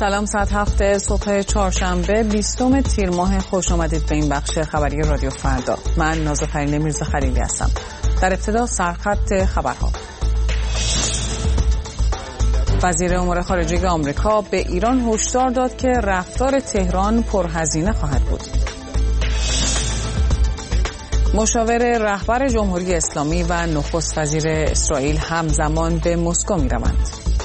سلام، ساعت 7 صبح چهارشنبه 20 تیر ماه. خوش آمدید به این بخش خبری رادیو فردا. من نازافرین میرزا خلیلی هستم. در ابتدا سرخط خبرها. وزیر امور خارجه آمریکا به ایران هشدار داد که رفتار تهران پرهزینه خواهد بود. مشاور رهبر جمهوری اسلامی و نخست وزیر اسرائیل همزمان به مسکو می‌روند.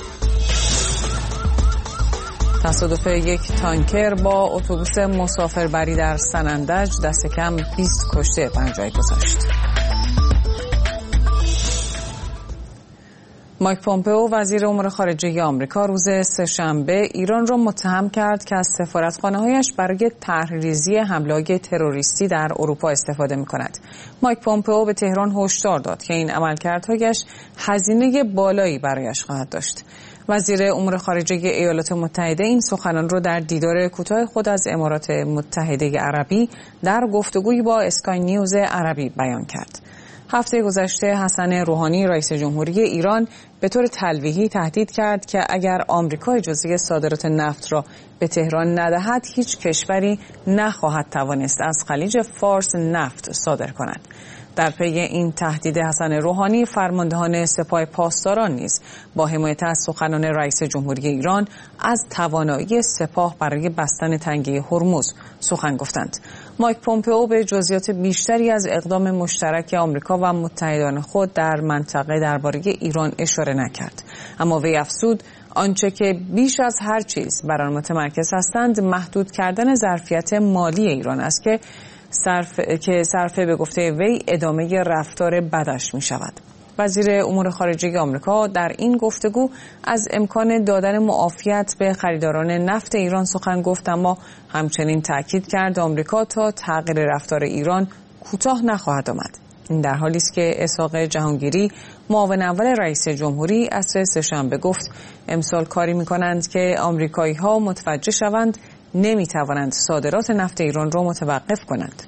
تصادف یک تانکر با اتوبوس مسافربری در سنندج دست کم 20 کشته بر جای گذاشت. مایک پومپئو وزیر امور خارجه آمریکا روز سه‌شنبه ایران را متهم کرد که از سفارتخانه‌هایش برای طرح‌ریزی حمله‌های تروریستی در اروپا استفاده می‌کند. مایک پومپئو به تهران هشدار داد که این عملکردهایش هزینه بالایی برایش خواهد داشت. وزیر امور خارجه ایالات متحده این سخنان را در دیدار کوتاه خود از امارات متحده عربی در گفتگویی با اسکای نیوز عربی بیان کرد. هفته گذشته حسن روحانی رئیس جمهوری ایران به طور تلویحی تهدید کرد که اگر آمریکا اجازه صادرات نفت را به تهران ندهد هیچ کشوری نخواهد توانست از خلیج فارس نفت صادر کند. در پی این تهدید حسن روحانی فرماندهان سپاه پاسداران نیز با حمایت از سخنان رئیس جمهوری ایران از توانایی سپاه برای بستن تنگه هرمز سخن گفتند. مایک پومپئو به جزئیات بیشتری از اقدام مشترک آمریکا و متحدان خود در منطقه درباره ایران اشاره نکرد، اما وی افزود آنچه که بیش از هر چیز بر آن متمرکز هستند محدود کردن ظرفیت مالی ایران است که صرفه به گفته وی ادامه رفتار بدش می شود. وزیر امور خارجه آمریکا در این گفتگو از امکان دادن معافیت به خریداران نفت ایران سخن گفت، اما همچنین تاکید کرد آمریکا تا تغییر رفتار ایران کوتاه نخواهد آمد. این در حالی است که اسحاق جهانگیری معاون اول رئیس جمهوری عصر سه‌شنبه گفت امسال کاری می‌کنند که آمریکایی‌ها متوجه شوند نمی‌توانند صادرات نفت ایران را متوقف کنند.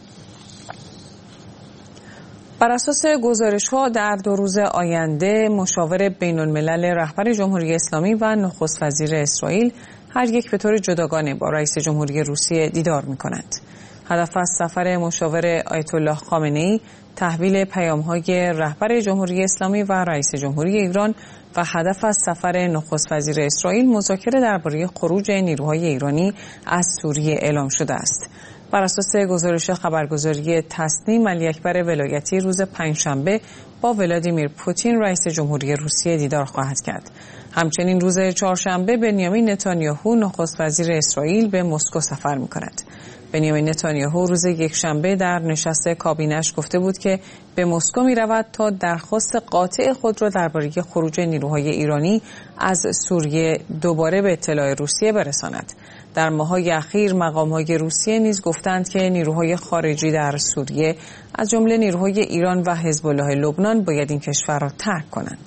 بر اساس گزارش‌ها در 2 روز آینده مشاور بین‌الملل رهبر جمهوری اسلامی و نخست وزیر اسرائیل هر یک به طور جداگانه با رئیس جمهوری روسیه دیدار می‌کنند. هدف از سفر مشاور آیت الله خامنه‌ای تحویل پیام‌های رهبر جمهوری اسلامی و رئیس جمهوری ایران و هدف از سفر نخست وزیر اسرائیل مذاکره درباره خروج نیروهای ایرانی از سوریه اعلام شده است. بر اساس گزارش خبرگزاری تصنیم، علی اکبر ولایتی روز پنجشنبه با ولادیمیر پوتین رئیس جمهوری روسیه دیدار خواهد کرد. همچنین روز چهارشنبه بنیامین نتانیاهو نخست وزیر اسرائیل به مسکو سفر می‌کند. بنیامین نتانیاهو روز یکشنبه در نشست کابینه‌اش گفته بود که به مسکو می‌رود تا درخواست قاطع خود را درباره خروج نیروهای ایرانی از سوریه دوباره به اطلاع روسیه برساند. در ماه‌های اخیر مقام‌های روسیه نیز گفتند که نیروهای خارجی در سوریه از جمله نیروهای ایران و حزب الله لبنان باید این کشور را ترک کنند.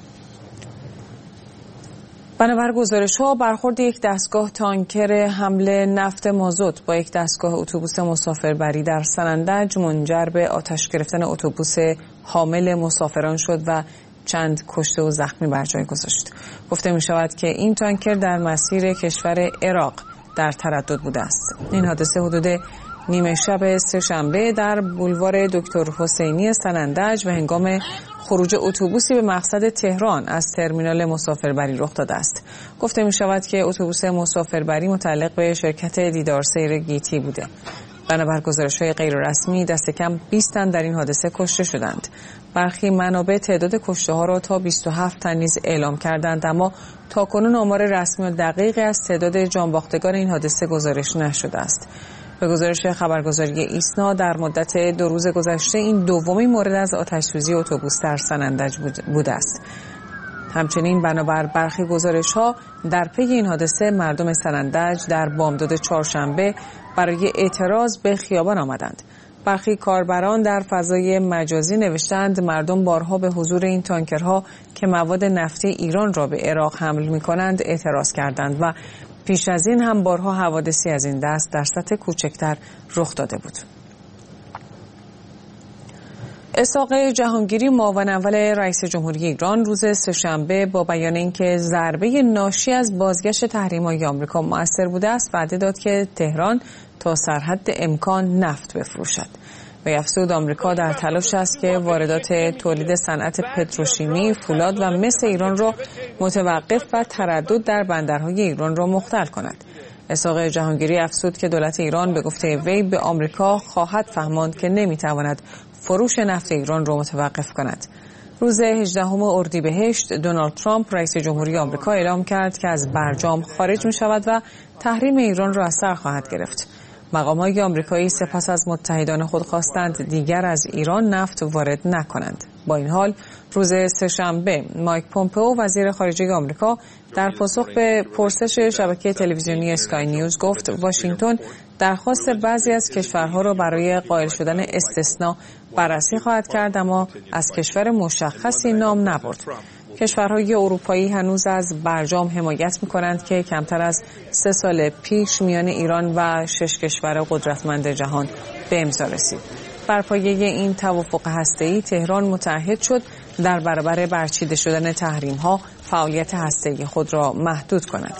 بنابر گزارش‌ها برخورد یک دستگاه تانکر حمل نفت مازوت با یک دستگاه اتوبوس مسافربری در سنندج منجر به آتش گرفتن اتوبوس حامل مسافران شد و چند کشته و زخمی بر جای گذاشت. گفته می شود که این تانکر در مسیر کشور عراق در تردد بوده است. این حادثه حدود نیمه شب سه‌شنبه در بولوار دکتر حسینی سنندج و هنگام خروج اتوبوسی به مقصد تهران از ترمینال مسافربری رخ داده است. گفته می شود که اتوبوس مسافربری متعلق به شرکت دیدار سیر گیتی بوده. بنابر گزارش‌های غیررسمی دست کم 20 تن در این حادثه کشته شدند. برخی منابع تعداد کشته‌ها را تا 27 تن نیز اعلام کردند، اما تاکنون آمار رسمی و دقیقی از تعداد جانباختگان این حادثه گزارش نشده است. به گزارش خبرگزاری ایسنا در مدت 2 روز گذشته این دومین مورد از آتش‌سوزی اتوبوس در سنندج بوده است. همچنین بنابر برخی گزارش‌ها در پی این حادثه مردم سنندج در بامداد چهارشنبه برای اعتراض به خیابان آمدند. برخی کاربران در فضای مجازی نوشتند مردم بارها به حضور این تانکرها که مواد نفتی ایران را به عراق حمل می‌کنند اعتراض کردند و پیش از این هم بارها حوادثی از این دست در سطح کوچکتر رخ داده بود. اسحاق جهانگیری معاون اول رئیس جمهوری ایران روز سه‌شنبه با بیان اینکه ضربه ناشی از بازگشت تحریم‌های آمریکا مؤثر بوده است وعده داد که تهران تا سرحد امکان نفت بفروشد. و افزود آمریکا در تلاش است که واردات تولید صنعت پتروشیمی، فولاد و مس ایران را متوقف و تردد در بندرهای ایران را مختل کند. اسحاق جهانگیری افزود که دولت ایران به گفته وی به آمریکا خواهد فهماند که نمیتواند فروش نفت ایران را متوقف کند. روز 18 اردیبهشت دونالد ترامپ رئیس جمهوری آمریکا اعلام کرد که از برجام خارج می شود و تحریم ایران را از سر خواهد گرفت. مقام‌های آمریکایی سپس از متحدان خود خواستند دیگر از ایران نفت وارد نکنند. با این حال روز سه‌شنبه مایک پومپئو وزیر خارجه آمریکا در پاسخ به پرسش شبکه تلویزیونی اسکای نیوز گفت واشنگتن درخواست بعضی از کشورها را برای قائل شدن استثناء بررسی خواهد کرد، اما از کشور مشخصی نام نبرد. کشورهای اروپایی هنوز از برجام حمایت می‌کنند که کمتر از 3 سال پیش میان ایران و 6 کشور قدرتمند جهان به امضا رسید. بر پایه این توافق هسته‌ای تهران متعهد شد در برابر برچیده شدن تحریم‌ها فعالیت هسته‌ای خود را محدود کند.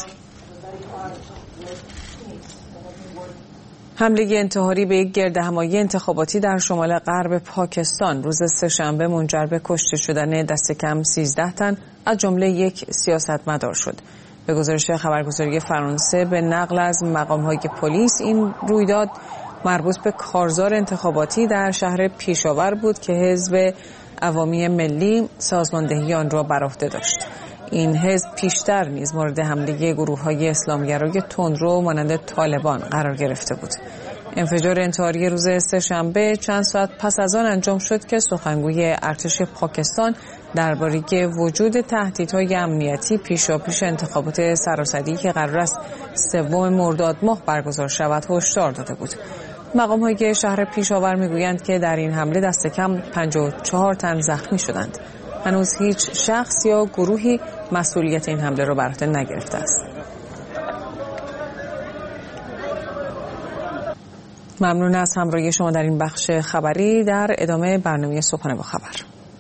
حمله انتحاری به یک گردهمایی انتخاباتی در شمال غرب پاکستان روز سه‌شنبه منجر به کشته شدن دست کم 13 تن از جمله یک سیاستمدار شد. به گزارش خبرگزاری فرانسه به نقل از مقام‌های پلیس این رویداد مربوط به کارزار انتخاباتی در شهر پیشاور بود که حزب عوامی ملی سازماندهی آن را بر عهده داشت. این حزب پیشتر نیز مورد حمله گروه‌های اسلامگرای تندرو مانند طالبان قرار گرفته بود. انفجار انتحاری روز سه‌شنبه چند ساعت پس از آن انجام شد که سخنگوی ارتش پاکستان درباره وجود تهدیدهای امنیتی پیشاپیش انتخابات سراسری که قرار است 3 مرداد ماه برگزار شود هشدار داده بود. مقام‌های شهر پیشاور می‌گویند که در این حمله دست کم 54 تن زخمی شدند. هنوز هیچ شخص یا گروهی مسئولیت این حمله را بر عهده نگرفته است. ممنون از همراهی شما در این بخش خبری. در ادامه برنامه صبحانه با خبر.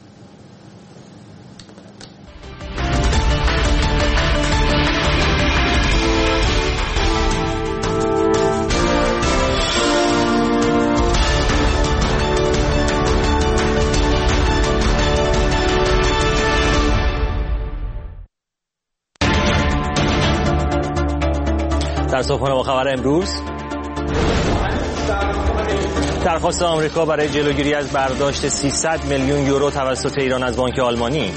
در صبحانه با خبر امروز، درخواست آمریکا برای جلوگیری از برداشت 300 میلیون یورو توسط ایران از بانک آلمانی.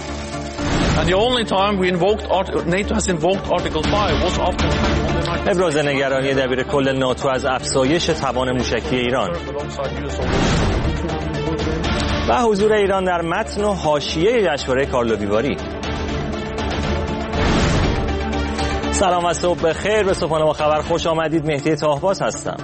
ابراز نگرانی دبیر کل ناتو از افزایش توان موشکی ایران و حضور ایران در متن و حاشیه جشنواره کارلو دیواری. سلام و صبح بخیر. به صبحانه با خبر خوش آمدید. مهدی طاهباز هستم.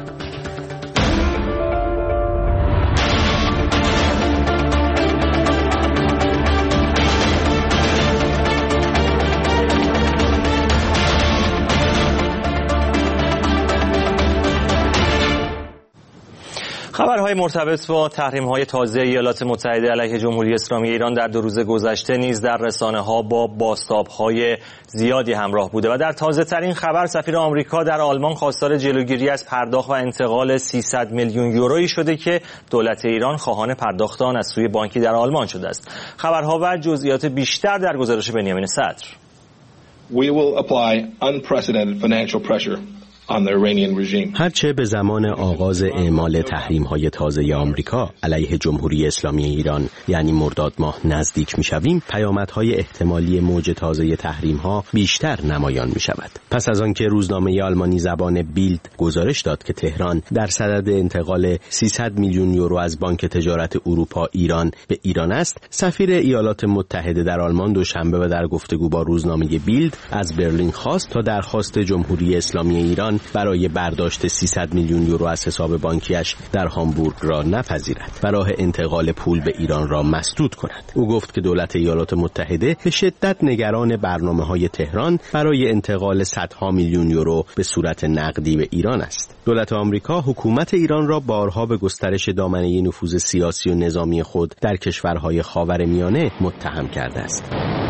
خبرهای مرتبط با تحریم‌های تازه ایالات متحده علیه جمهوری اسلامی ایران در 2 روز گذشته نیز در رسانه‌ها با بازتاب‌های زیادی همراه بوده و در تازه‌ترین خبر سفیر آمریکا در آلمان خواستار جلوگیری از پرداخت و انتقال 300 میلیون یورویی شده که دولت ایران خواهان پرداخت آن از سوی بانکی در آلمان شده است. خبرها و جزئیات بیشتر در گزارش بنیامین صدر. We will apply unprecedented financial pressure. هرچه به زمان آغاز اعمال تحریم‌های تازه آمریکا علیه جمهوری اسلامی ایران یعنی مرداد ماه نزدیک می‌شویم، پیامدهای احتمالی موج تازه تحریم‌ها بیشتر نمایان می‌شود. پس از آنکه روزنامه آلمانی زبان بیلد گزارش داد که تهران در صدد انتقال 300 میلیون یورو از بانک تجارت اروپا ایران به ایران است، سفیر ایالات متحده در آلمان دوشنبه و در گفتگو با روزنامه بیلد از برلین خواست تا درخواست جمهوری اسلامی ایران ایران برای برداشت 300 میلیون یورو از حساب بانکیش در هامبورگ را نپذیرد و راه انتقال پول به ایران را مسدود کند. او گفت که دولت ایالات متحده به شدت نگران برنامه‌های تهران برای انتقال صدها میلیون یورو به صورت نقدی به ایران است. دولت آمریکا حکومت ایران را بارها به گسترش دامنه نفوذ سیاسی و نظامی خود در کشورهای خاورمیانه متهم کرده است.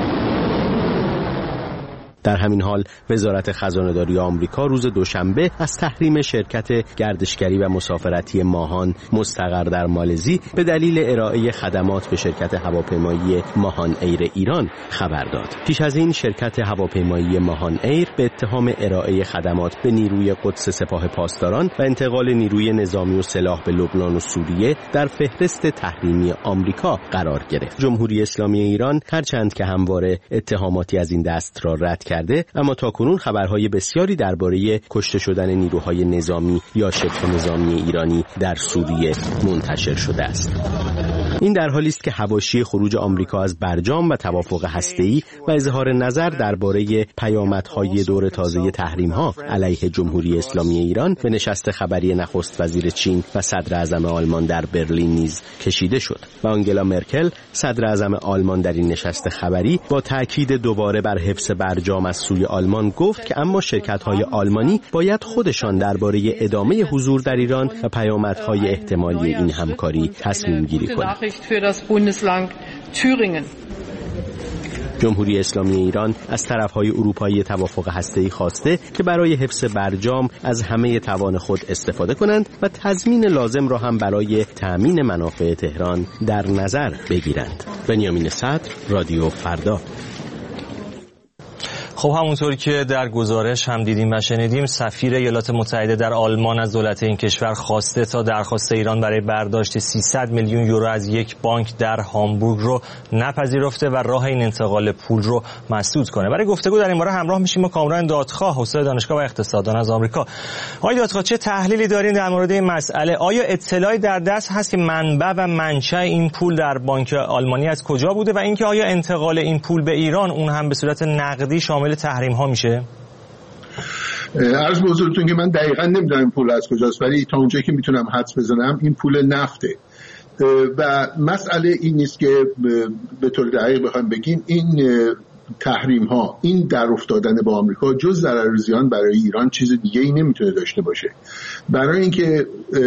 در همین حال وزارت خزانه‌داری آمریکا روز دوشنبه از تحریم شرکت گردشگری و مسافرتی ماهان مستقر در مالزی به دلیل ارائه خدمات به شرکت هواپیمایی ماهان ایر ایران خبر داد. پیش از این شرکت هواپیمایی ماهان ایر به اتهام ارائه خدمات به نیروی قدس سپاه پاسداران و انتقال نیروی نظامی و سلاح به لبنان و سوریه در فهرست تحریمی آمریکا قرار گرفت. جمهوری اسلامی ایران هرچند که همواره اتهاماتی از این دست را رد کرده، اما تاکنون خبرهای بسیاری درباره کشته شدن نیروهای نظامی یا شبه نظامی ایرانی در سوریه منتشر شده است. این در حالی است که حواشی خروج آمریکا از برجام و توافق هسته‌ای و اظهار نظر درباره پیامدهای دور تازه تحریم‌ها علیه جمهوری اسلامی ایران به نشست خبری نخست وزیر چین و صدر اعظم آلمان در برلین نیز کشیده شد و آنگلا مرکل صدر اعظم آلمان در این نشست خبری با تاکید دوباره بر حفظ برجام از سوی آلمان گفت که اما شرکت‌های آلمانی باید خودشان درباره ادامه حضور در ایران و پیامدهای احتمالی این همکاری تصمیم گیری کنند. جمهوری اسلامی ایران از طرف‌های اروپایی توافق هسته‌ای خواسته که برای حفظ برجام از همه توان خود استفاده کنند و تضمین لازم را هم برای تأمین منافع تهران در نظر بگیرند. بنیامین صدر، رادیو فردا. خب همونطور که در گزارش هم دیدیم و شنیدیم، سفیر ایالات متحده در آلمان از دولت این کشور خواسته تا درخواست ایران برای برداشت 300 میلیون یورو از یک بانک در هامبورگ رو نپذیرفته و راه این انتقال پول رو مسدود کنه. برای گفتگو در این باره همراه میشیم با کامران دادخواه، استاد دانشگاه و اقتصاددان از آمریکا. آقای دادخواه، چه تحلیلی دارین در مورد این مسئله؟ آیا اطلاعی در دست هست که منبع و منشأ این پول در بانک آلمانی از کجا بوده و اینکه آیا انتقال این پول به ایران اون هم به صورت نقدی شامل تحریم ها میشه؟ عرض به حضورتون که من دقیقاً نمیدونم این پول از کجاست، ولی تا اونجایی که میتونم حدس بزنم این پول نفته و مسئله این نیست که به طور دقیق بخوایم بگیم این تحریم ها، این در افتادن با آمریکا جز ضرر و زیان برای ایران چیز دیگه ای نمیتونه داشته باشه. برای اینکه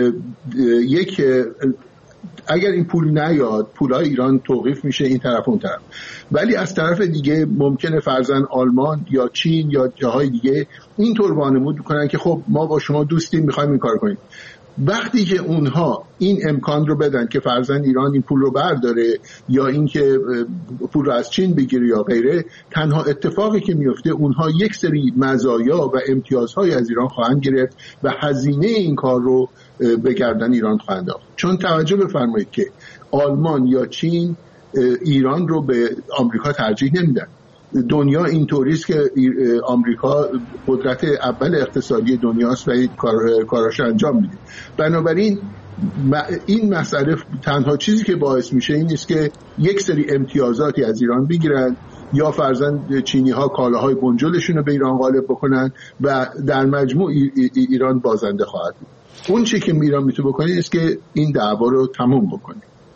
اگر این پول نیاد، پولای ایران توقیف میشه این طرف اون طرف، ولی از طرف دیگه ممکنه فرضاً آلمان یا چین یا جاهای دیگه اینطور وانمود بکنن که خب ما با شما دوستیم، میخوایم این کار کنیم. وقتی که اونها این امکان رو بدن که فرضاً ایران این پول رو برداره یا اینکه پول رو از چین بگیره یا غیره، تنها اتفاقی که میفته اونها یک سری مزایا و امتیازهای از ایران خواهند گرفت و هزینه این کار رو به گردن ایران خواهند آورد. چون توجه بفرمایید که آلمان یا چین ایران رو به آمریکا ترجیح نمیدن. دنیا اینطوری است که آمریکا قدرت اول اقتصادی دنیاست و کاراش انجام میده. بنابراین این مسئله تنها چیزی که باعث میشه این است که یک سری امتیازاتی از ایران بگیرن یا فرضاً چینی ها کالاهای بنجلشون رو به ایران غالب بکنن و در مجموع ایران بازنده خواهد بود. اون چی که ایران میتونه بکنه است که این دعوا رو تموم بکنه.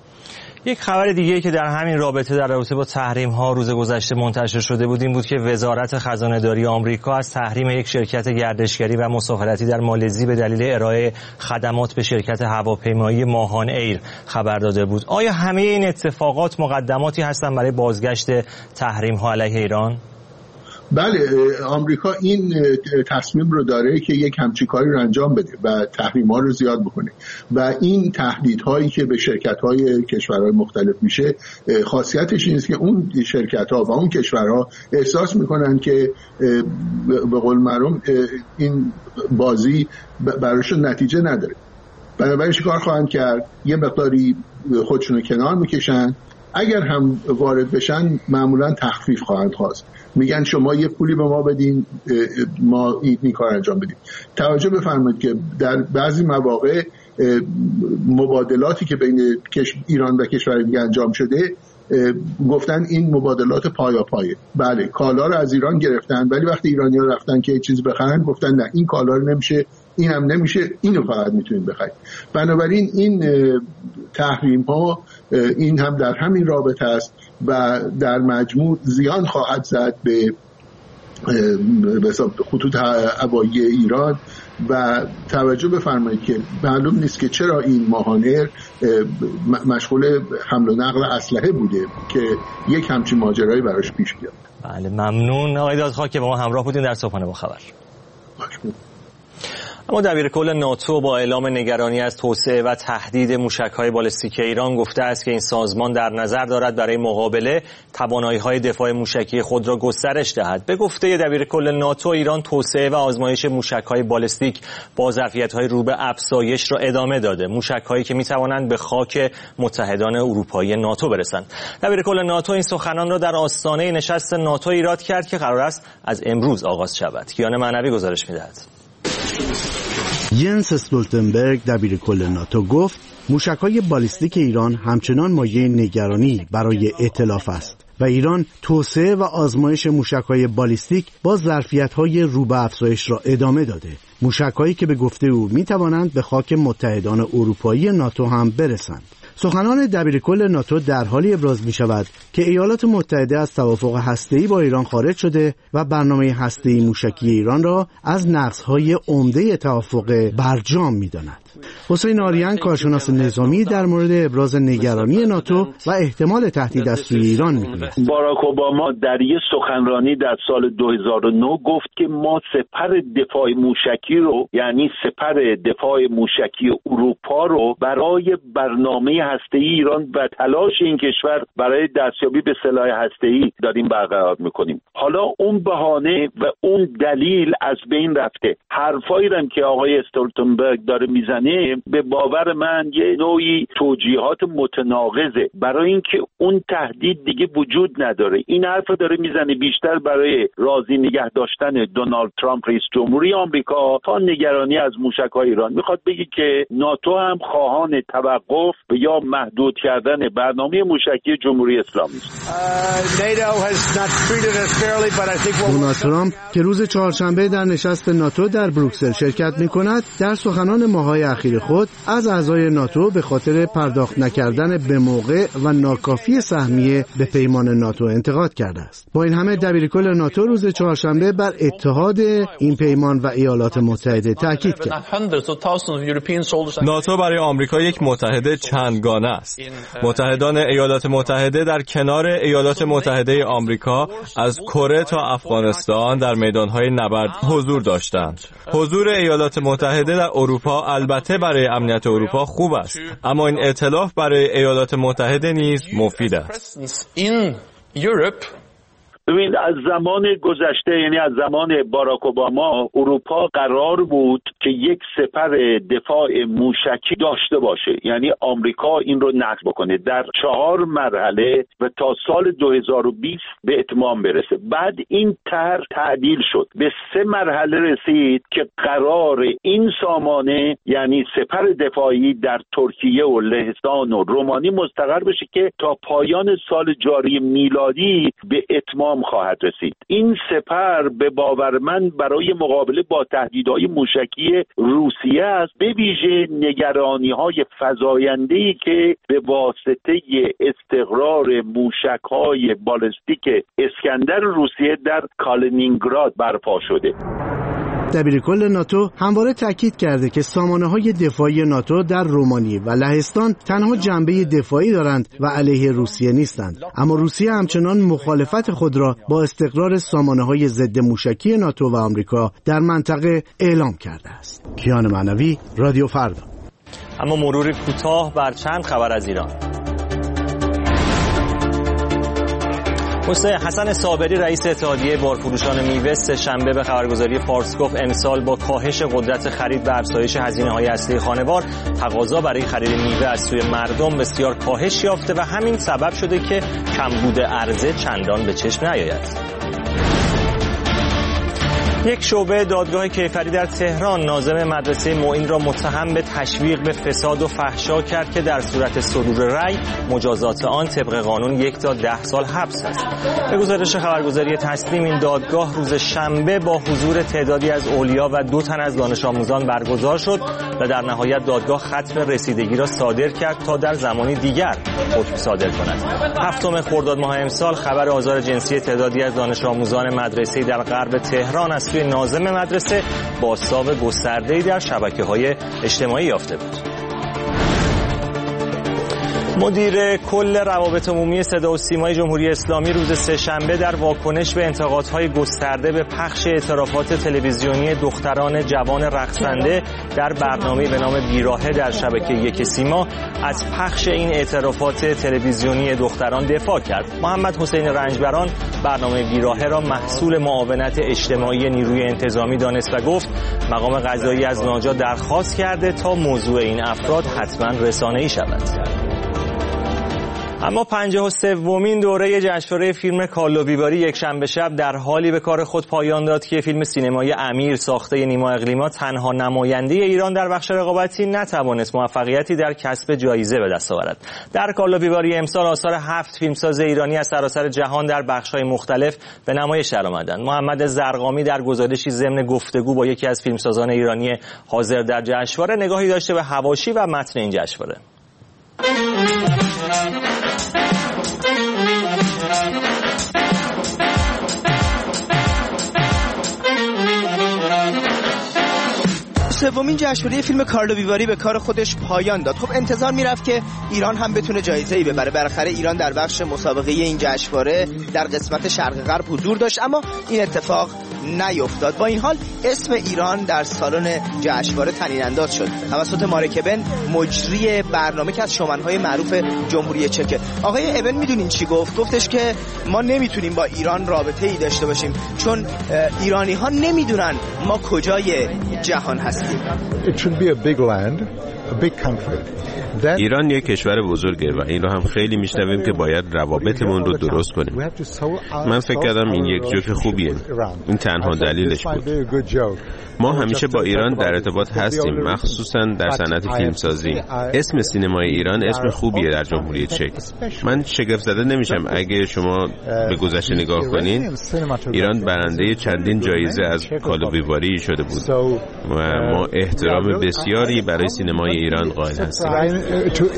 یک خبر دیگه که در همین رابطه در رابطه با تحریم ها روز گذشته منتشر شده بود این بود که وزارت خزانه‌داری آمریکا از تحریم یک شرکت گردشگری و مسافرتی در مالزی به دلیل ارائه خدمات به شرکت هواپیمایی ماهان ایر خبر داده بود. آیا همه این اتفاقات مقدماتی هستن برای بازگشت تحریم ها علیه ایران؟ بله، آمریکا این تصمیم رو داره که یک همچین کاری رو انجام بده و تحریم‌ها رو زیاد بکنه و این تهدیدهایی که به شرکت‌های کشورهای مختلف میشه خاصیتش این است که اون شرکت‌ها و اون کشورها احساس میکنن که به قول معروف این بازی براشون نتیجه نداره. بنابراین کار خواهند کرد، یه مقداری خودشونو کنار میکشن، اگر هم وارد بشن معمولا تخفیف خواهند خواست. میگن شما یه پولی به ما بدین، ما این کار انجام بدیم. توجه بفرمایید که در بعضی مواقع مبادلاتی که بین ایران و کشور دیگه انجام شده گفتن این مبادلات پایاپایه. بله کالا رو از ایران گرفتن، ولی وقتی ایرانی‌ها رفتن که چیزی بخرن گفتن نه این کالا رو نمیشه، این هم نمیشه، اینو فقط میتونید بخرید. بنابراین این تحریم ها این هم در همین رابطه است و در مجموع زیان خواهد زد به خطوط هوایی ایران. و توجه بفرمایید که معلوم نیست که چرا این ماهانر مشغول حمل و نقل اسلحه بوده که یک همچین ماجرایی براش پیش بیاد. بله ممنون آقای دادخواه که با ما همراه بودین در صبحانه با خبر. اما دبیرکل ناتو با اعلام نگرانی از توسعه و تهدید موشک‌های بالستیک ایران گفته است که این سازمان در نظر دارد برای مقابله توانایی‌های دفاع موشکی خود را گسترش دهد. به گفته دبیرکل ناتو ایران توسعه و آزمایش موشک‌های بالستیک با ظرفیت‌های رو به افزایش را ادامه داده، موشک‌هایی که می‌توانند به خاک متحدان اروپایی ناتو برسند. دبیرکل ناتو این سخنان را در آستانه نشست ناتو ایراد کرد که قرار است از امروز آغاز شود. کیان معنوی گزارش می‌دهد. ینس استولتنبرگ دبیرکل ناتو گفت موشک‌های بالستیک ایران همچنان مایه نگرانی برای ائتلاف است و ایران توسعه و آزمایش موشک‌های بالستیک با ظرفیت‌های رو به افزایش را ادامه داده. موشک‌هایی که به گفته او می‌توانند به خاک متحدان اروپایی ناتو هم برسند. سخنان دبیرکل ناتو در حالی ابراز می شود که ایالات متحده از توافق هسته‌ای با ایران خارج شده و برنامه هسته‌ای موشکی ایران را از نقض‌های عمده توافق برجام می داند. حسین آریان کارشناس نظامی در مورد ابراز نگرانی ناتو و احتمال تهدید از سوی ایران میگوید. باراک اوباما در یک سخنرانی در سال 2009 گفت که ما سپر دفاع موشکی رو، یعنی سپر دفاع موشکی اروپا رو برای برنامه هسته‌ای ایران و تلاش این کشور برای دستیابی به سلاح هسته‌ای داریم برقرار میکنیم. حالا اون بهانه و اون دلیل از بین رفته. حرفایی هم که آقای استولتنبرگ داره میزنه به باور من یه نوعی توجیهات متناقضه برای اینکه اون تهدید دیگه وجود نداره. این حرف داره میزنه بیشتر برای راضی نگه داشتن دونالد ترامپ رئیس جمهوری آمریکا تا نگرانی از موشک‌های ایران. میخواد بگه که ناتو هم خواهان توقف یا محدود کردن برنامه موشکی جمهوری اسلامی است. دونالد ترامپ که روز چهارشنبه در نشست ناتو در بروکسل شرکت می‌کند در سخنان ماه‌های اخیر خود از اعضای ناتو به خاطر پرداخت نکردن به موقع و ناکافی سهمیه به پیمان ناتو انتقاد کرده است. با این همه دبیرکل ناتو روز چهارشنبه بر اتحاد این پیمان و ایالات متحده تاکید کرد. ناتو برای آمریکا یک متحد چندگانه است. متحدان ایالات متحده در کنار ایالات متحده آمریکا از کره تا افغانستان در میدانهای نبرد حضور داشتند. حضور ایالات متحده در اروپا البته برای امنیت اروپا خوب است، اما این ائتلاف برای ایالات متحده نیز مفید است. ببینید از زمان گذشته، یعنی از زمان باراک اوباما، اروپا قرار بود که یک سپر دفاع موشکی داشته باشه، یعنی آمریکا این رو نقض بکنه در 4 مرحله و تا سال 2020 به اتمام برسه. بعد این طرح تعدیل شد، به 3 مرحله رسید که قرار این سامانه یعنی سپر دفاعی در ترکیه و لهستان و رومانی مستقر بشه که تا پایان سال جاری میلادی به اتمام خواهد رسید. این سپر به باور من برای مقابله با تهدیدهای موشکی روسیه است، به ویژه نگرانی‌های فزاینده‌ای که به واسطه استقرار موشک‌های بالستیک اسکندر روسیه در کالینینگراد برپا شده. دبیرکل ناتو همواره تاکید کرده که سامانه‌های دفاعی ناتو در رومانی و لهستان تنها جنبه دفاعی دارند و علیه روسیه نیستند، اما روسیه همچنان مخالفت خود را با استقرار سامانه‌های ضد موشکی ناتو و آمریکا در منطقه اعلام کرده است. کیان معنوی، رادیو فردا. اما مروری کوتاه بر چند خبر از ایران. حسن صابری رئیس اتحادیه بارفروشان میوه سه‌شنبه به خبرگزاری فارس گفت امسال با کاهش قدرت خرید و افزایش هزینه‌های اصلی خانوار تقاضا برای خرید میوه از سوی مردم بسیار کاهش یافته و همین سبب شده که کمبود عرضه چندان به چشم نیاید. یک شعبه دادگاه کیفری در تهران ناظم مدرسه معین را متهم به تشویق به فساد و فحشا کرد که در صورت صدور رأی مجازات آن طبق قانون 1 تا 10 سال حبس است. به گزارش خبرگزاری تسنیم این دادگاه روز شنبه با حضور تعدادی از اولیا و 2 تن از دانش آموزان برگزار شد و در نهایت دادگاه ختم رسیدگی را صادر کرد تا در زمانی دیگر حکم صادر کند. 7 خرداد ماه امسال خبر آزار جنسی تعدادی از دانش آموزان مدرسه‌ای در غرب تهران از سوی ناظم مدرسه بازتاب گسترده‌ای در شبکه‌های اجتماعی یافته بود. مدیر کل روابط عمومی صدا و سیمای جمهوری اسلامی روز سه‌شنبه در واکنش به انتقادهای گسترده به پخش اعترافات تلویزیونی دختران جوان رقصنده در برنامه‌ای به نام بیراهه در شبکه 1 سیما از پخش این اعترافات تلویزیونی دختران دفاع کرد. محمد حسین رنجبران برنامه بیراهه را محصول معاونت اجتماعی نیروی انتظامی دانست و گفت مقام قضایی از ناجا درخواست کرده تا موضوع این افراد حتما رسانه‌ای شود. اما 53مین دوره جشنواره فیلم کارلو ویواری یک شنبه شب در حالی به کار خود پایان داد که فیلم سینمایی امیر ساخته نیما اقلیما تنها نماینده ایران در بخش رقابتی نتوانست موفقیتی در کسب جایزه به دست آورد. در کارلو ویواری امسال آثار 7 فیلمساز ایرانی از سراسر جهان در بخش‌های مختلف به نمایش درآمدند. محمد زرقامی در گزارشی ضمن گفتگو با یکی از فیلمسازان ایرانی حاضر در جشنواره نگاهی داشته به حواشی و متن این جشنواره. سومین جشنواره فیلم کارلو ویواری به کار خودش پایان داد. خب انتظار میرفت که ایران هم بتونه جایزه‌ای ببره. بالاخره ایران در بخش مسابقه این جشنواره در قسمت شرق غرب حضور داشت، اما این اتفاق نیفتاد. با این حال اسم ایران در سالن جشنواره طنین انداز شد توسط مارک ابن، مجری برنامه که از شومن‌های معروف جمهوری چک. آقای ابن میدونین چی گفت؟ گفتش که ما نمیتونیم با ایران رابطه‌ای داشته باشیم چون ایرانی‌ها نمیدونن ما کجای جهان هستیم. It should be a big land, a big country. ایران یک کشور بزرگه و این رو هم خیلی میشنویم که باید روابطمون رو درست کنیم. من فکر کردم این یک جوک خوبیه. این تنها دلیلش بود. ما همیشه با ایران در ارتباط هستیم، مخصوصا در صنعت فیلمسازی. اسم سینمای ایران اسم خوبیه در جمهوری چک. من شگفت زده نمیشم اگه شما به گذشته نگاه کنین. ایران برنده چندین جایزه از کارلو ویواری شده بود و ما احترام بسیاری برای سینمای ایران قائل هستیم.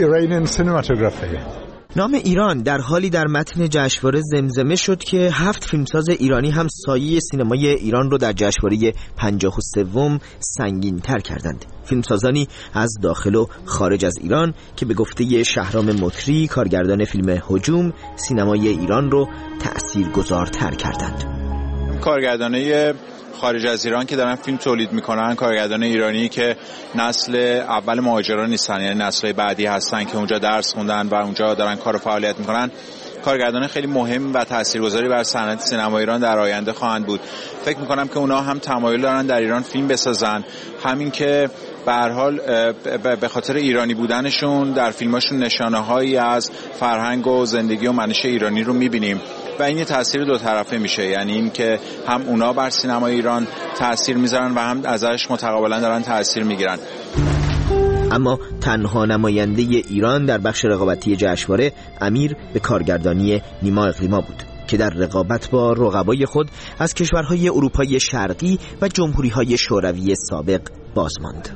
نام ایران در حالی در متن جشنواره زمزمه شد که 7 فیلمساز ایرانی هم سایه سینمای ایران رو در جشنواره 53 سنگین تر کردند. فیلمسازانی از داخل و خارج از ایران که به گفته شهرام مکری کارگردان فیلم هجوم سینمای ایران رو تأثیرگذارتر کردند. کارگردانای خارج از ایران که دارن فیلم تولید میکنن، کارگردان ایرانی که نسل اول مهاجران نیستن، یعنی نسل‌های بعدی هستن که اونجا درس خوندن و اونجا دارن کار و فعالیت میکنن، کارگردان خیلی مهم و تاثیرگذاری بر صنعت سینما ایران در آینده خواهند بود. فکر میکنم که اونا هم تمایل دارن در ایران فیلم بسازن، همین که به هر حال به خاطر ایرانی بودنشون در فیلماشون نشانه‌هایی از فرهنگ و زندگی و منش ایرانی رو میبینیم و این یه تاثیر دو طرفه میشه، یعنی این که هم اونا بر سینمای ایران تاثیر میذارن و هم ازش متقابلا دارن تاثیر میگیرن. اما تنها نماینده ایران در بخش رقابتی جشنواره امیر به کارگردانی نیما اقلیما بود که در رقابت با رقبای خود از کشورهای اروپای شرقی و جمهوری‌های شوروی سابق باز ماند.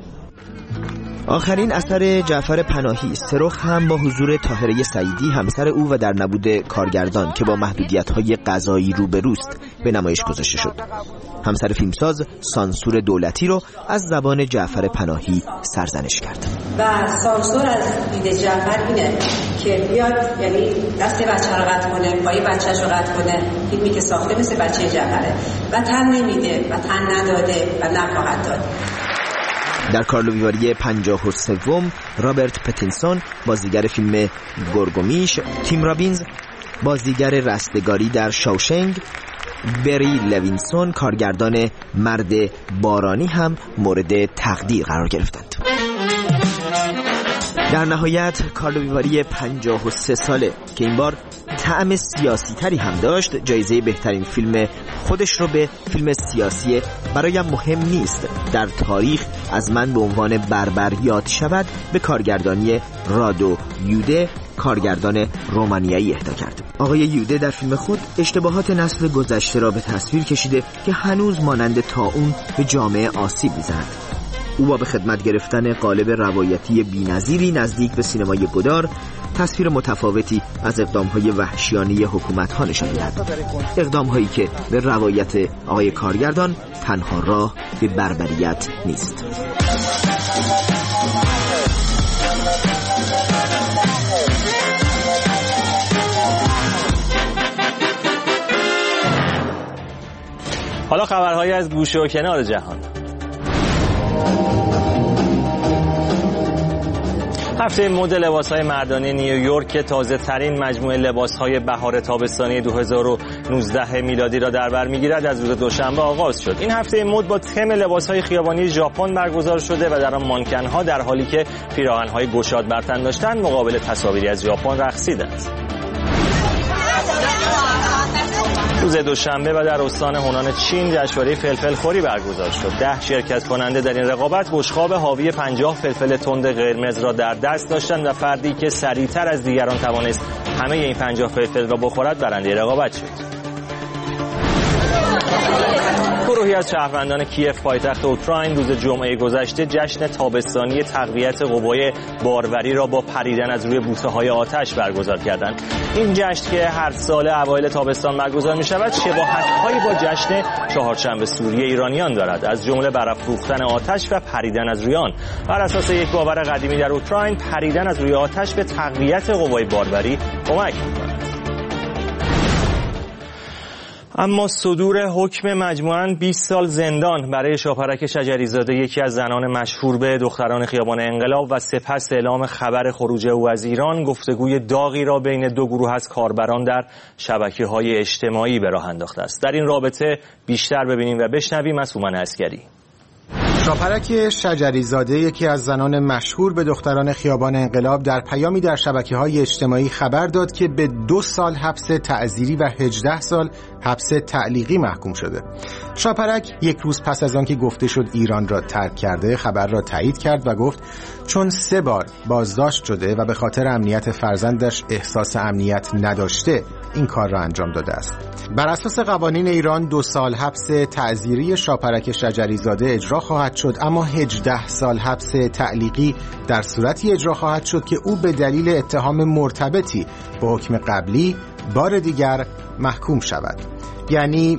آخرین اثر جعفر پناهی سرخ هم با حضور طاهره سعیدی همسر او و در نبود کارگردان که با محدودیت‌های غذایی روبروست به نمایش گذاشته شد. همسر فیلمساز سانسور دولتی رو از زبان جعفر پناهی سرزنش کرد. و سانسور از دید جعفر اینه که بیاد یعنی دست بچه رو قطع کنه، پای بچه‌ش رو قطع کنه. فیلمی که ساخته مثل بچه جعفره و تن نمیده و تن نداده و نخواهد داد. در کارلو ویواری 53 رابرت پتینسون بازیگر فیلم گورگومیش، تیم رابینز بازیگر رستگاری در شاوشنگ، بری لوینسون کارگردان مرد بارانی هم مورد تقدیر قرار گرفتند. در نهایت کارلو ویواری 53 ساله که این بار طعم سیاسی تری هم داشت، جایزه بهترین فیلم خودش رو به فیلم سیاسی برایم مهم نیست در تاریخ از من به عنوان بربر یاد شود به کارگردانی رادو یوده، کارگردان رومانیایی اهدا کرد. آقای یوده در فیلم خود اشتباهات نسل گذشته را به تصویر کشیده که هنوز مانند طاعون به جامعه آسیب می‌زند. او با به خدمت گرفتن قالب روایتی بی‌نظیری نزدیک به سینمای گودار تصویر متفاوتی از اقدام‌های وحشیانه حکومت‌ها نشان می‌دهد. اقدام‌هایی که به روایت آقای کارگردان تنها راه به بربریت نیست. حالا خبرهایی از گوشه و کنار جهان. هفته مد لباس‌های مردانه نیویورک که تازه ترین مجموعه لباس‌های بهار تابستانی 2019 میلادی را در بر می‌گیرد از روز دوشنبه آغاز شد. این هفته مد با تم لباس‌های خیابانی ژاپن برگزار شده و در آن مانکن‌ها در حالی که پیراهن‌های گشاد بر تن داشتند مقابل تصاویری از ژاپن رقصیدند. روز دوشنبه و در استان هونان چین جشنواره فلفل خوری برگزار شد. 10 شرکت کننده در این رقابت بشقاب حاوی 50 فلفل تند قرمز را در دست داشتند و فردی که سریعتر از دیگران توانست همه این 50 فلفل را بخورد برنده رقابت شد. گروهی از شهروندان کیف پایتخت اوکراین روز جمعه گذشته جشن تابستانی تقویت قوای باروری را با پریدن از روی بوته‌های آتش برگزار کردند. این جشن که هر سال اوایل تابستان برگزار می‌شود شباهت‌هایی با جشن چهارشنبه سوری ایرانیان دارد، از جمله برافروختن آتش و پریدن از روی آن. بر اساس یک باور قدیمی در اوکراین پریدن از روی آتش به تقویت قوای باروری کمک می‌کند. اما صدور حکم مجموعاً 20 سال زندان برای شاپرک شجریزاده، یکی از زنان مشهور به دختران خیابان انقلاب، و سپس اعلام خبر خروج او از ایران، گفتگوی داغی را بین دو گروه از کاربران در شبکه‌های اجتماعی به راه انداخته است. در این رابطه بیشتر ببینیم و بشنویم از هومن عسکری. شاپرک شجریزاده، یکی از زنان مشهور به دختران خیابان انقلاب، در پیامی در شبکه‌های اجتماعی خبر داد که به 2 سال حبس تعزیری و 18 سال حبس تعلیقی محکوم شده. شاپرک یک روز پس از آن که گفته شد ایران را ترک کرده، خبر را تایید کرد و گفت چون 3 بار بازداشت شده و به خاطر امنیت فرزندش احساس امنیت نداشته این کار را انجام داده است. بر اساس قوانین ایران 2 سال حبس تعزیری شاپرک شجریزاده اجرا خواهد شد، اما 18 سال حبس تعلیقی در صورتی اجرا خواهد شد که او به دلیل اتهام مرتبطی با حکم قبلی بار دیگر محکوم شود. یعنی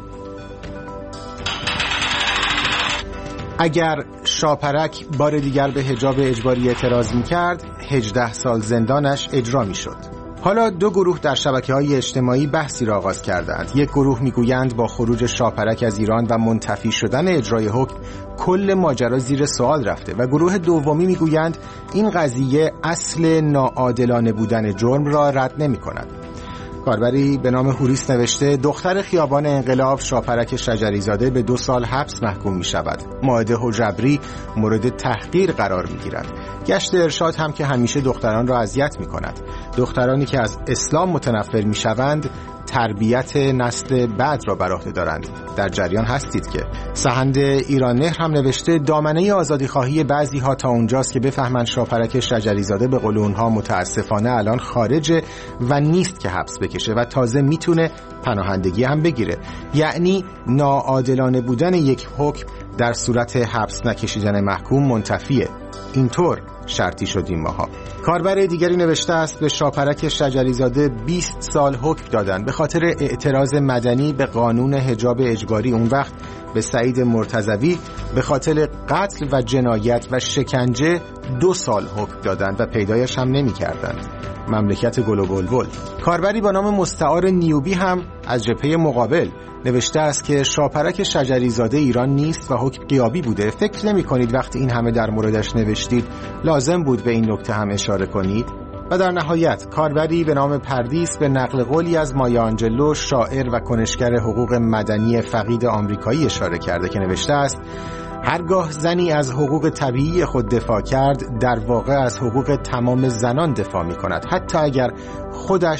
اگر شاپرک بار دیگر به حجاب اجباری اعتراض می‌کرد، 18 سال زندانش اجرا می‌شد. حالا 2 گروه در شبکه‌های اجتماعی بحثی را آغاز کردند. یک گروه میگویند با خروج شاپرک از ایران و منتفی شدن اجرای حکم کل ماجرا زیر سوال رفته و گروه دومی میگویند این قضیه اصل ناعادلانه بودن جرم را رد نمی‌کند. کاربری به نام هوریس نوشته دختر خیابان انقلاب شاپرک شجریزاده به 2 سال حبس محکوم می شود. مائده حجبری مورد تحقیر قرار می گیرد. گشت ارشاد هم که همیشه دختران را اذیت می کند. دخترانی که از اسلام متنفر می شوند تربیت نسل بعد را بر عهده دارند. در جریان هستید که سحند ایران نهر هم نوشته دامنه آزادی خواهی بعضی ها تا اونجاست که بفهمند شاپرک شجریزاده به قول اونها متاسفانه الان خارجه و نیست که حبس بکشه و تازه میتونه پناهندگی هم بگیره. یعنی ناعادلانه بودن یک حکم در صورت حبس نکشیدن محکوم منتفیه. اینطور شرطی شدیم ماها. کاربر دیگری نوشته است به شاپرک شجریزاده 20 سال حکم دادن به خاطر اعتراض مدنی به قانون حجاب اجباری. اون وقت به سعید مرتضوی به خاطر قتل و جنایت و شکنجه 2 سال حکم دادند و پیدایش هم نمی کردند. مملکت گل و بلبل. کاربری با نام مستعار نیوبی هم از جبهه مقابل نوشته است که شاپرک شجریزاده ایران نیست و حکم غیابی بوده. فکر نمی کنید وقتی این همه در موردش نوشتید لازم بود به این نکته هم اشاره کنید؟ و در نهایت کاربری به نام پردیس به نقل قولی از مایا آنجلو شاعر و کنشگر حقوق مدنی فقید آمریکایی اشاره کرده که نوشته است هرگاه زنی از حقوق طبیعی خود دفاع کرد در واقع از حقوق تمام زنان دفاع می کند، حتی اگر خودش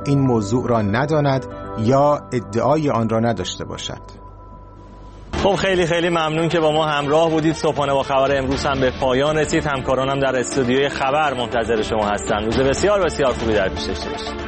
این موضوع را نداند یا ادعای آن را نداشته باشد. خب خیلی ممنون که با ما همراه بودید. صبحانه با خبر امروز هم به پایان رسید. همکارانم در استودیوی خبر منتظر شما هستن. روز بسیار خوبی در پیش داشته باشید.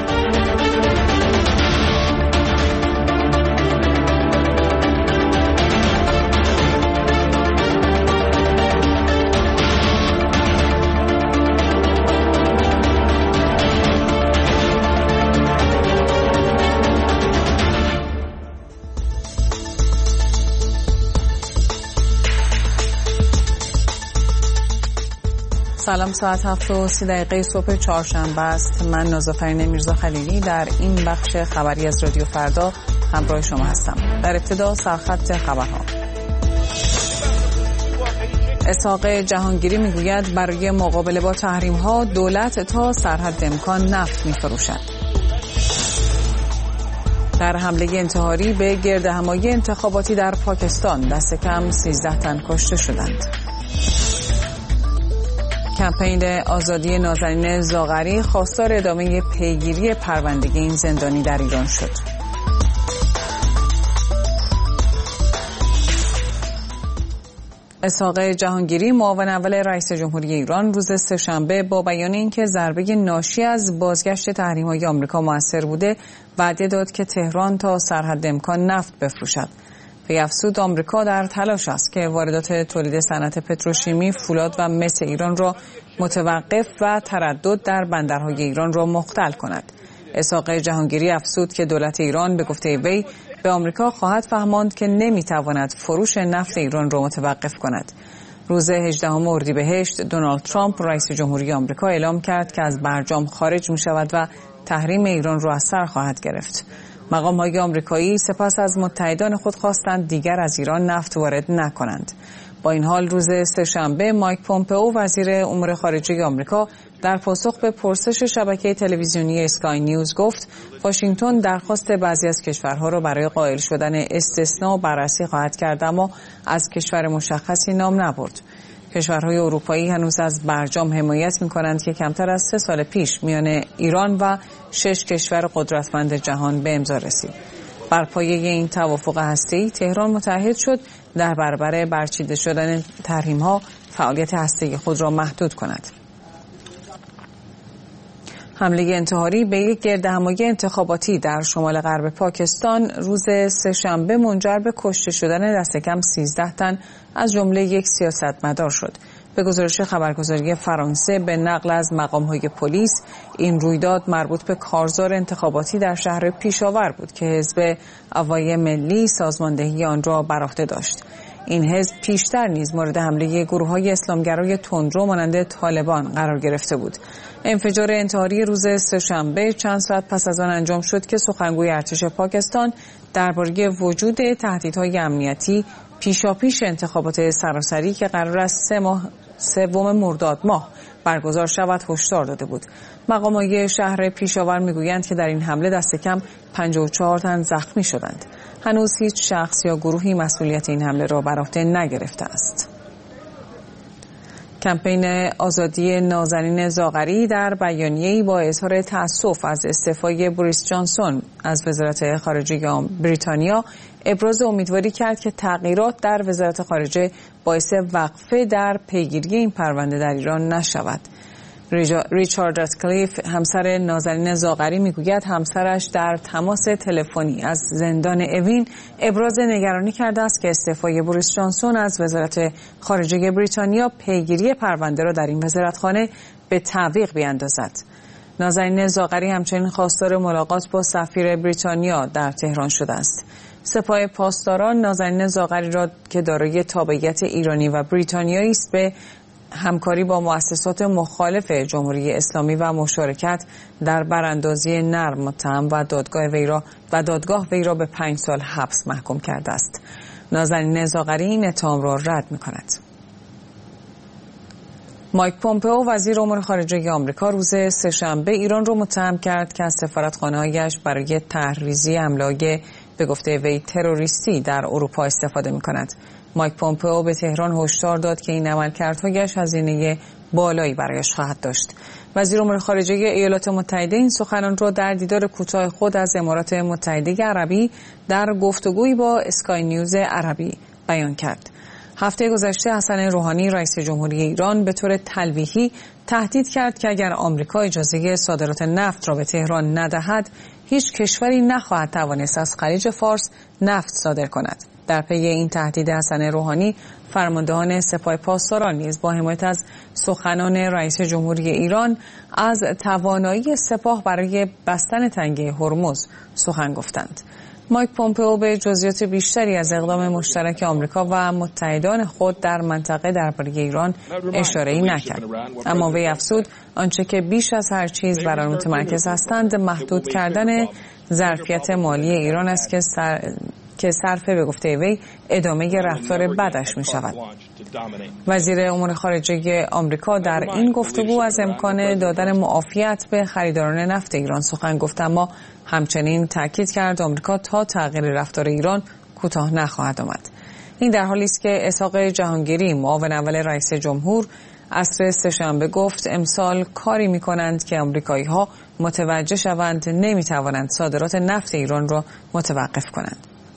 سلام، ساعت 7:30 صبح چهارشنبه است. من نازافرین میرزا خلیلی در این بخش خبری از رادیو فردا همراه شما هستم. در ابتدا سرخط خبرها. اسحاق جهانگیری میگوید برای مقابله با تحریم‌ها دولت تا سرحد امکان نفت می‌فروشد. در حمله انتحاری به گردهمایی انتخاباتی در پاکستان دست کم 13 تن کشته شدند. کمپین آزادی نازنین زاغری خواستار ادامه پیگیری پروندگی این زندانی در ایران شد. اسحاق جهانگیری معاون اول رئیس جمهوری ایران روز سه‌شنبه با بیان اینکه ضربه ناشی از بازگشت تحریم‌های آمریکا موثر بوده، وعده داد که تهران تا سرحد امکان نفت بفروشد. پی افزود آمریکا در تلاش است که واردات تولید صنعت پتروشیمی، فولاد و مس ایران را متوقف و تردد در بندرهای ایران را مختل کند. اسحاق جهانگیری افزود که دولت ایران به گفته وی به آمریکا خواهد فهماند که نمیتواند فروش نفت ایران را متوقف کند. روز 18 اردیبهشت دونالد ترامپ رئیس جمهوری آمریکا اعلام کرد که از برجام خارج می‌شود و تحریم ایران را از سر خواهد گرفت. مقام‌های آمریکایی سپس از متحدان خود خواستند دیگر از ایران نفت وارد نکنند. با این حال روز سه‌شنبه مایک پومپئو وزیر امور خارجه آمریکا در پاسخ به پرسش شبکه تلویزیونی اسکای نیوز گفت واشنگتن درخواست بعضی از کشورها را برای قائل شدن استثناء بررسی خواهد کرد، اما از کشور مشخصی نام نبرد. کشورهای اروپایی هنوز از برجام حمایت می‌کنند که کمتر از 3 سال پیش میان ایران و 6 کشور قدرتمند جهان به امضا رسید. بر پایه این توافق هسته‌ای تهران متعهد شد در برابر برچیده شدن تحریم‌ها فعالیت هسته‌ای خود را محدود کند. حمله انتحاری به یک گردهمایی انتخاباتی در شمال غرب پاکستان روز سه‌شنبه منجر به کشته شدن دست کم 13 تن از جمله یک سیاستمدار شد. به گزارش خبرگزاری فرانسه به نقل از مقام‌های پلیس، این رویداد مربوط به کارزار انتخاباتی در شهر پیشاور بود که حزب اوای ملی سازماندهی آن را بر عهده داشت. این حزب پیشتر نیز مورد حمله گروه‌های اسلامگرای تندرو مانند طالبان قرار گرفته بود. انفجار انتحاری روز سه‌شنبه چند ساعت پس از آن انجام شد که سخنگوی ارتش پاکستان درباره وجود تهدیدهای امنیتی پیشاپیش انتخابات سراسری که قرار است 3 مرداد ماه برگزار شود هشدار داده بود. مقامات شهر پیشاور میگویند که در این حمله دست کم 54 تن زخمی شدند. هنوز هیچ شخص یا گروهی مسئولیت این حمله را بر عهده نگرفته است. کمپین آزادی نازنین زاغری در بیانیه‌ای با اظهار تأسف از استعفای بوریس جانسون از وزارت خارجه بریتانیا ابراز امیدواری کرد که تغییرات در وزارت خارجه باعث وقفه در پیگیری این پرونده در ایران نشود. ریچارد راتکلیف همسر نازنین زاغری میگوید همسرش در تماس تلفنی از زندان اوین ابراز نگرانی کرده است که استعفای بوریس جانسون از وزارت خارجه بریتانیا پیگیری پرونده را در این وزارتخانه به تعویق بیاندازد. نازنین زاغری همچنین خواستار ملاقات با سفیر بریتانیا در تهران شده است. سپاه پاسداران نازنین زاغری را که دارای تابعیت ایرانی و بریتانیایی است به همکاری با مؤسسات مخالف جمهوری اسلامی و مشارکت در براندازی نرم متهم و دادگاه وی را به 5 سال حبس محکوم کرده است. نازنین زاغری این اتهام را رد می‌کند. مایک پومپئو وزیر امور خارجه آمریکا روز سه‌شنبه ایران را متهم کرد که از سفارتخانه‌هایش برای طرحریزی حمله‌های به گفته وی تروریستی در اروپا استفاده می‌کند. مایک پومپئو به تهران هشدار داد که این عملکردهایش هزینه بالایی برایش خواهد داشت. وزیر امور خارجه ایالات متحده این سخنان را در دیدار کوتاه خود از امارات متحده عربی در گفتگویی با اسکای نیوز عربی بیان کرد. هفته گذشته حسن روحانی رئیس جمهوری ایران به طور تلویحی تهدید کرد که اگر آمریکا اجازه صادرات نفت را به تهران ندهد، هیچ کشوری نخواهد توانست از خلیج فارس نفت صادر کند. در پی این تهدید حسن روحانی، فرماندهان سپاه پاسداران نیز با حمایت از سخنان رئیس جمهوری ایران از توانایی سپاه برای بستن تنگه هرمز سخن گفتند. مایک پومپئو به جزئیات بیشتری از اقدام مشترک آمریکا و متحدان خود در منطقه درباره ایران اشاره‌ای نکرد، اما وی افزود آنچه که بیش از هر چیز بر آن متمرکز هستند محدود کردن ظرفیت مالی ایران است که صرف به گفته وی ادامه رفتار بدش می شود. وزیر امور خارجه آمریکا در این گفتگو از امکان دادن معافیت به خریداران نفت ایران سخن گفت، اما همچنین تاکید کرد آمریکا تا تغییر رفتار ایران کوتاه نخواهد آمد. این در حالی است که اسحاق جهانگیری معاون اول رئیس جمهور عصر سه‌شنبه گفت امسال کاری می‌کنند که آمریکایی‌ها متوجه شوند نمی‌توانند صادرات نفت ایران را متوقف کنند.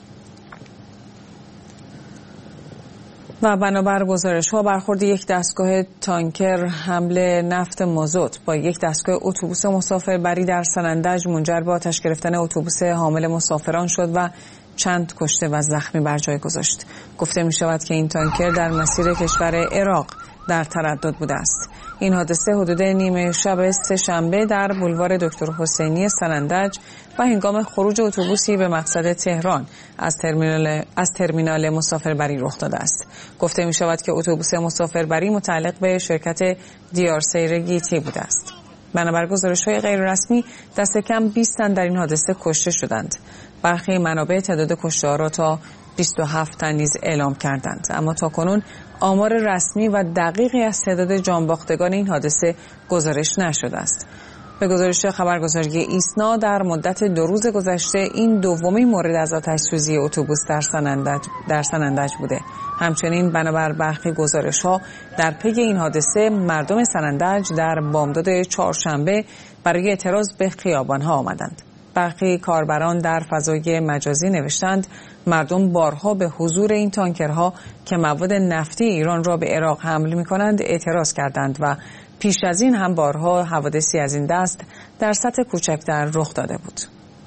و بنابر گزارش‌ها برخورد یک دستگاه تانکر حمل نفت مازوت با یک دستگاه اتوبوس مسافربری در سنندج منجر به آتش گرفتن اتوبوس حامل مسافران شد و چند کشته و زخمی بر جای گذاشت. گفته می شود که این تانکر در مسیر کشور عراق در تردد بوده است. این حادثه حدود نیمه شب سه‌شنبه در بولوار دکتر حسینی سنندج و هنگام خروج اتوبوسی به مقصد تهران از ترمینال مسافربری رخ داده است. گفته می شود که اتوبوس مسافربری متعلق به شرکت دیار سیر گیتی بوده است. بنابر گزارش‌های غیررسمی دست کم 20 تن در این حادثه کشته شدند. برخی منابع تعداد کشته‌ها را تا 27 تن نیز اعلام کردند، اما تاکنون آمار رسمی و دقیقی از تعداد جانباختگان این حادثه گزارش نشده است. به گزارش خبرگزاری ایسنا در مدت 2 روز گذشته این دومین مورد از آتش‌سوزی اتوبوس در سنندج بوده. همچنین بنابر برخی گزارش‌ها در پی این حادثه مردم سنندج در بامداد چهارشنبه برای اعتراض به خیابان‌ها آمدند. برخی کاربران در فضای مجازی نوشتند مردم بارها به حضور این تانکرها که مواد نفتی ایران را به عراق حمل می‌کنند اعتراض کردند و پیش از این هم بارها حوادثی از این دست در سطح کوچکتر رخ داده بود.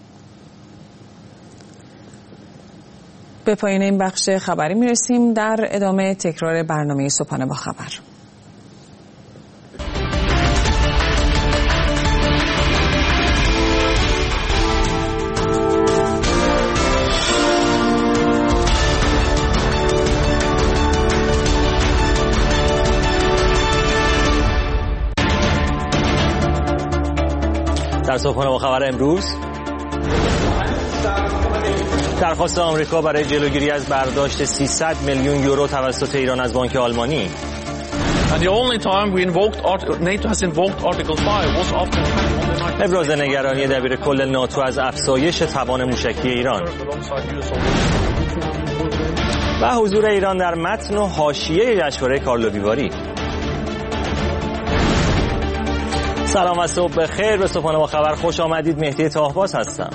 به پایان این بخش خبری می‌رسیم. در ادامه تکرار برنامه صبحانه با خبر. در صبحانه با خبر امروز، درخواست آمریکا برای جلوگیری از برداشت 300 میلیون یورو توسط ایران از بانک آلمانی. ابراز نگرانی دبیرکل ناتو از افزایش توان موشکی ایران و حضور ایران در متن و حاشیه جشنواره کارلو ویواری. سلام و صبح بخیر. به صبحانه با خبر خوش آمدید. مهدی طاهباز هستم.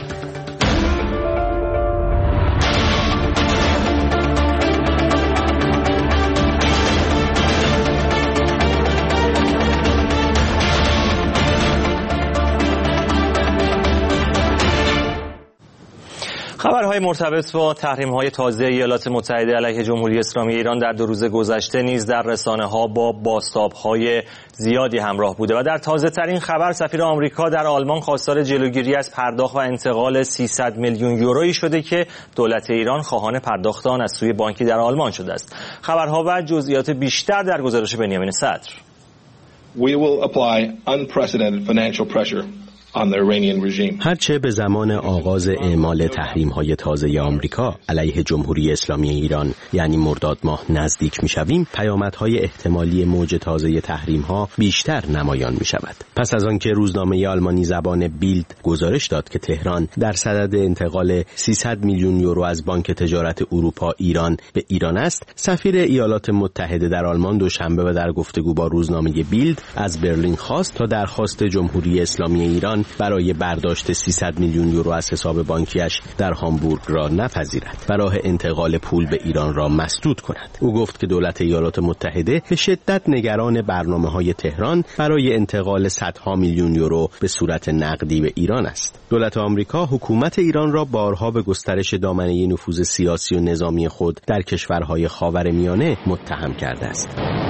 خبرهای مرتبط با تحریم‌های تازه ایالات متحده علیه جمهوری اسلامی ایران در 2 روز گذشته نیز در رسانه‌ها با بازتاب‌های زیادی همراه بوده و در تازه‌ترین خبر سفیر آمریکا در آلمان خواستار جلوگیری از پرداخت و انتقال 300 میلیون یورویی شده که دولت ایران خواهان پرداخت آن از سوی بانکی در آلمان شده است. خبرها و جزئیات بیشتر در گزارش بنیامین صدر. We will apply unprecedented financial pressure on the Iranian regime. هرچه به زمان آغاز اعمال تحریم‌های تازه آمریکا علیه جمهوری اسلامی ایران یعنی مرداد ماه نزدیک می‌شویم، پیامدهای احتمالی موج تازه تحریم‌ها بیشتر نمایان می‌شود. پس از آنکه روزنامه آلمانی زبان بیلد گزارش داد که تهران در صدد انتقال 300 میلیون یورو از بانک تجارت اروپا ایران به ایران است، سفیر ایالات متحده در آلمان دوشنبه و در گفتگو با روزنامه بیلد از برلین خواست تا درخواست جمهوری اسلامی ایران برای برداشت 300 میلیون یورو از حساب بانکیش در هامبورگ را نپذیرد و راه انتقال پول به ایران را مسدود کند. او گفت که دولت ایالات متحده به شدت نگران برنامه‌های تهران برای انتقال صدها میلیون یورو به صورت نقدی به ایران است. دولت آمریکا حکومت ایران را بارها به گسترش دامنه نفوذ سیاسی و نظامی خود در کشورهای خاورمیانه متهم کرده است.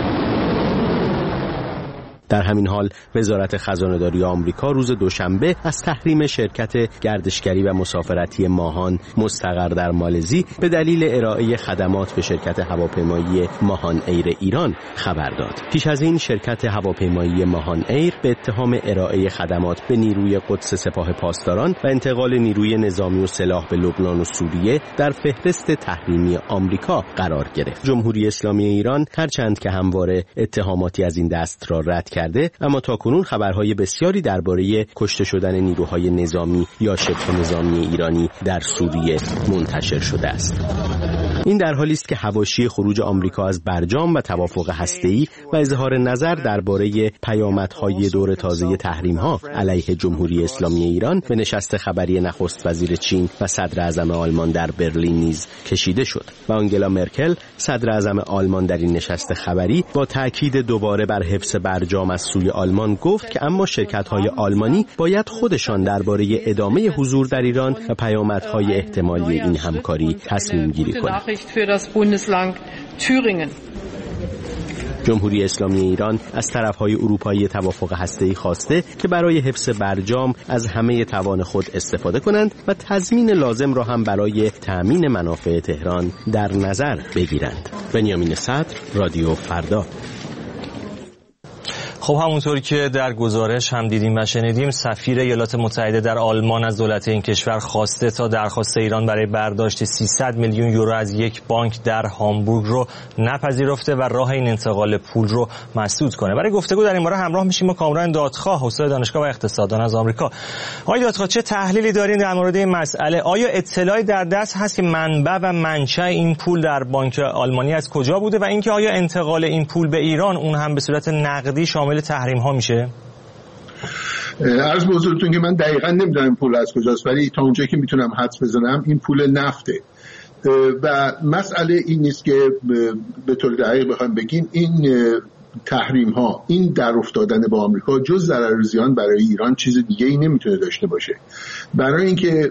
در همین حال وزارت خزانه‌داری آمریکا روز دوشنبه از تحریم شرکت گردشگری و مسافرتی ماهان مستقر در مالزی به دلیل ارائه خدمات به شرکت هواپیمایی ماهان ایر ایران خبر داد. پیش از این شرکت هواپیمایی ماهان ایر به اتهام ارائه خدمات به نیروی قدس سپاه پاسداران و انتقال نیروی نظامی و سلاح به لبنان و سوریه در فهرست تحریمی آمریکا قرار گرفت. جمهوری اسلامی ایران هرچند که همواره اتهاماتی از این دست را رد کرده، اما تاکنون خبرهای بسیاری درباره کشته شدن نیروهای نظامی یا شبه نظامی ایرانی در سوریه منتشر شده است. این در حالی است که حواشی خروج آمریکا از برجام و توافق هسته‌ای و اظهار نظر درباره پیامدهای دور تازه تحریم‌ها علیه جمهوری اسلامی ایران به نشست خبری نخست وزیر چین و صدر اعظم آلمان در برلین نیز کشیده شد و آنگلا مرکل صدر اعظم آلمان در این نشست خبری با تاکید دوباره بر حفظ برجام از سوی آلمان گفت که اما شرکت‌های آلمانی باید خودشان درباره ادامه حضور در ایران و پیامدهای احتمالی این همکاری تصمیم گیری کنند. جمهوری اسلامی ایران از طرف‌های اروپایی توافق هسته‌ای خواسته که برای حفظ برجام از همه توان خود استفاده کنند و تضمین لازم را هم برای تأمین منافع تهران در نظر بگیرند. بنیامین صدر، رادیو فردا. خب همونطور که در گزارش هم دیدیم و شنیدیم، سفیر ایالات متحده در آلمان از دولت این کشور خواسته تا درخواست ایران برای برداشت 300 میلیون یورو از یک بانک در هامبورگ رو نپذیرفته و راه این انتقال پول رو مسدود کنه. برای گفتگو در این باره همراه میشیم با کامران دادخواه، استاد دانشگاه و اقتصاددان از آمریکا. آقای دادخواه، چه تحلیلی دارین در مورد این مسئله؟ آیا اطلاعی در دست هست که منبع و منشأ این پول در بانک آلمانی از کجا بوده و اینکه آیا انتقال این پول به ایران اون هم به صورت نقدی شامل تحریم ها میشه؟ عرض به حضورتون که من دقیقاً نمیدونم پول از کجاست، ولی تا اونجایی که میتونم حدس بزنم این پول نفته و مسئله این نیست که به طور دقیق بخوایم بگیم این تحریم ها، این در افتادن با آمریکا جز ضرر و زیان برای ایران چیز دیگه ای نمیتونه داشته باشه. برای اینکه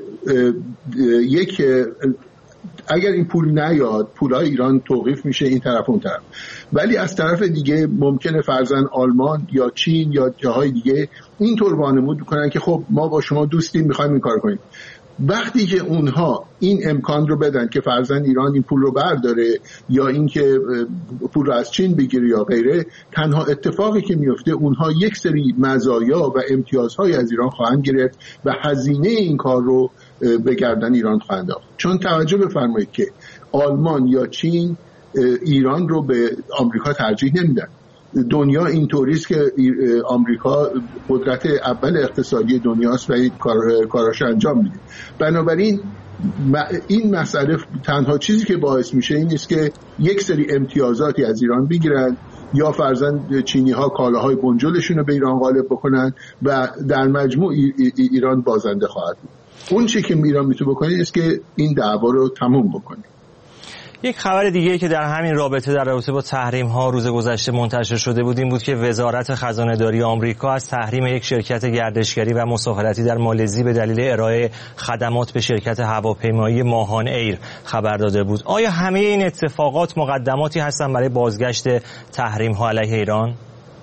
اگر این پول نیاد، پولای ایران توقیف میشه این طرف اون طرف، ولی از طرف دیگه ممکنه فرضاً آلمان یا چین یا جاهای دیگه اینطور وانمود کنن که خب ما با شما دوستیم، میخوایم این کار کنیم. وقتی که اونها این امکان رو بدن که فرضاً ایران این پول رو برداره یا اینکه پول رو از چین بگیره یا غیره، تنها اتفاقی که میفته اونها یک سری مزایا و امتیازهای از ایران خواهند گرفت و هزینه این کار رو به گردن ایران خواهند آورد. چون توجه بفرمایید که آلمان یا چین ایران رو به آمریکا ترجیح نمیدن. دنیا اینطوری است که آمریکا قدرت اول اقتصادی دنیاست و این کاراش انجام میده. بنابراین این مسئله تنها چیزی که باعث میشه این است که یک سری امتیازاتی از ایران بگیرن یا فرضاً چینی ها کالاهای بنجلشون رو به ایران غالب بکنن و در مجموع ایران بازنده خواهد بود. اون چی که ایران میتونه بکنه است که این دعوا رو تموم بکنه. یک خبر دیگه که در همین رابطه در رابطه با تحریم ها روز گذشته منتشر شده بود این بود که وزارت خزانه‌داری آمریکا از تحریم یک شرکت گردشگری و مسافرتی در مالزی به دلیل ارائه خدمات به شرکت هواپیمایی ماهان ایر خبر داده بود. آیا همه این اتفاقات مقدماتی هستن برای بازگشت تحریم ها علیه ایران؟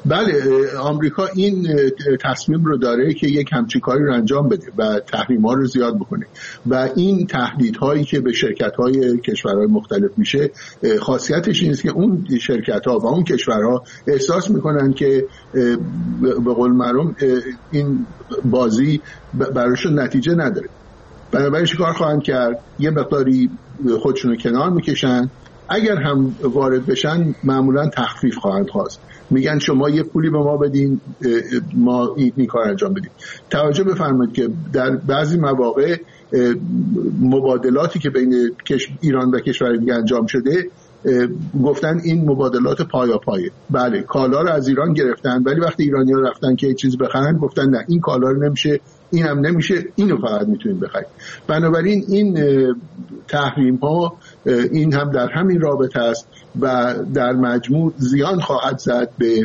بله، آمریکا این تصمیم رو داره که یک همچین کاری رو انجام بده و تحریم‌ها رو زیاد بکنه و این تهدیدهایی که به شرکت‌های کشورهای مختلف میشه خاصیتش این است که اون شرکت‌ها و اون کشورها احساس میکنن که به قول معروف این بازی براشون نتیجه نداره، بنابراین چیکار خواهند کرد؟ یه مقداری خودشون رو کنار میکشن، اگر هم وارد بشن معمولا تخفیف خواهند خواست، میگن شما یه پولی به ما بدین ما این کار انجام بدیم. توجه بفرمایید که در بعضی مواقع مبادلاتی که بین ایران و کشور دیگه انجام شده گفتن این مبادلات پایه. بله، کالا رو از ایران گرفتن، ولی وقتی ایرانی‌ها رفتن که چیز بخرن گفتن نه این کالا رو نمیشه، این هم نمیشه، اینو فقط میتونید بخرید. بنابراین این تحریم ها این هم در همین رابطه است و در مجموع زیان خواهد زد به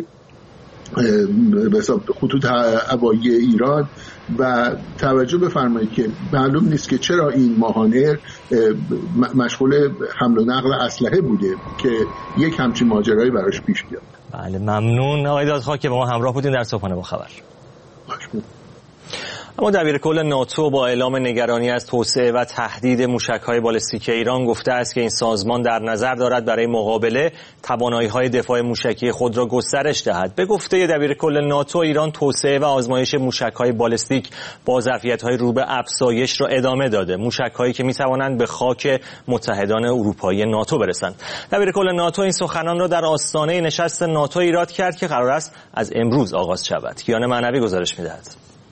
خطوط هوایی ایران. و توجه بفرمایید که معلوم نیست که چرا این ماهانر مشغول حمل و نقل اسلحه بوده که یک همچین ماجرایی براش پیش بیاد. بله، ممنون آقای دادخواه که با ما همراه بودین در صبحانه با خبر. اما دبیرکل ناتو با اعلام نگرانی از توسعه و تهدید موشک‌های بالستیک ایران گفته است که این سازمان در نظر دارد برای مقابله توانایی‌های دفاع موشکی خود را گسترش دهد. به گفته دبیرکل ناتو، ایران توسعه و آزمایش موشک‌های بالستیک با ظرفیت‌های رو به افزایش را ادامه داده، موشک‌هایی که می‌توانند به خاک متحدان اروپایی ناتو برسند. دبیرکل ناتو این سخنان را در آستانه نشست ناتو ایراد کرد که قرار است از امروز آغاز شود. کیان معنوی گزارش می‌دهد.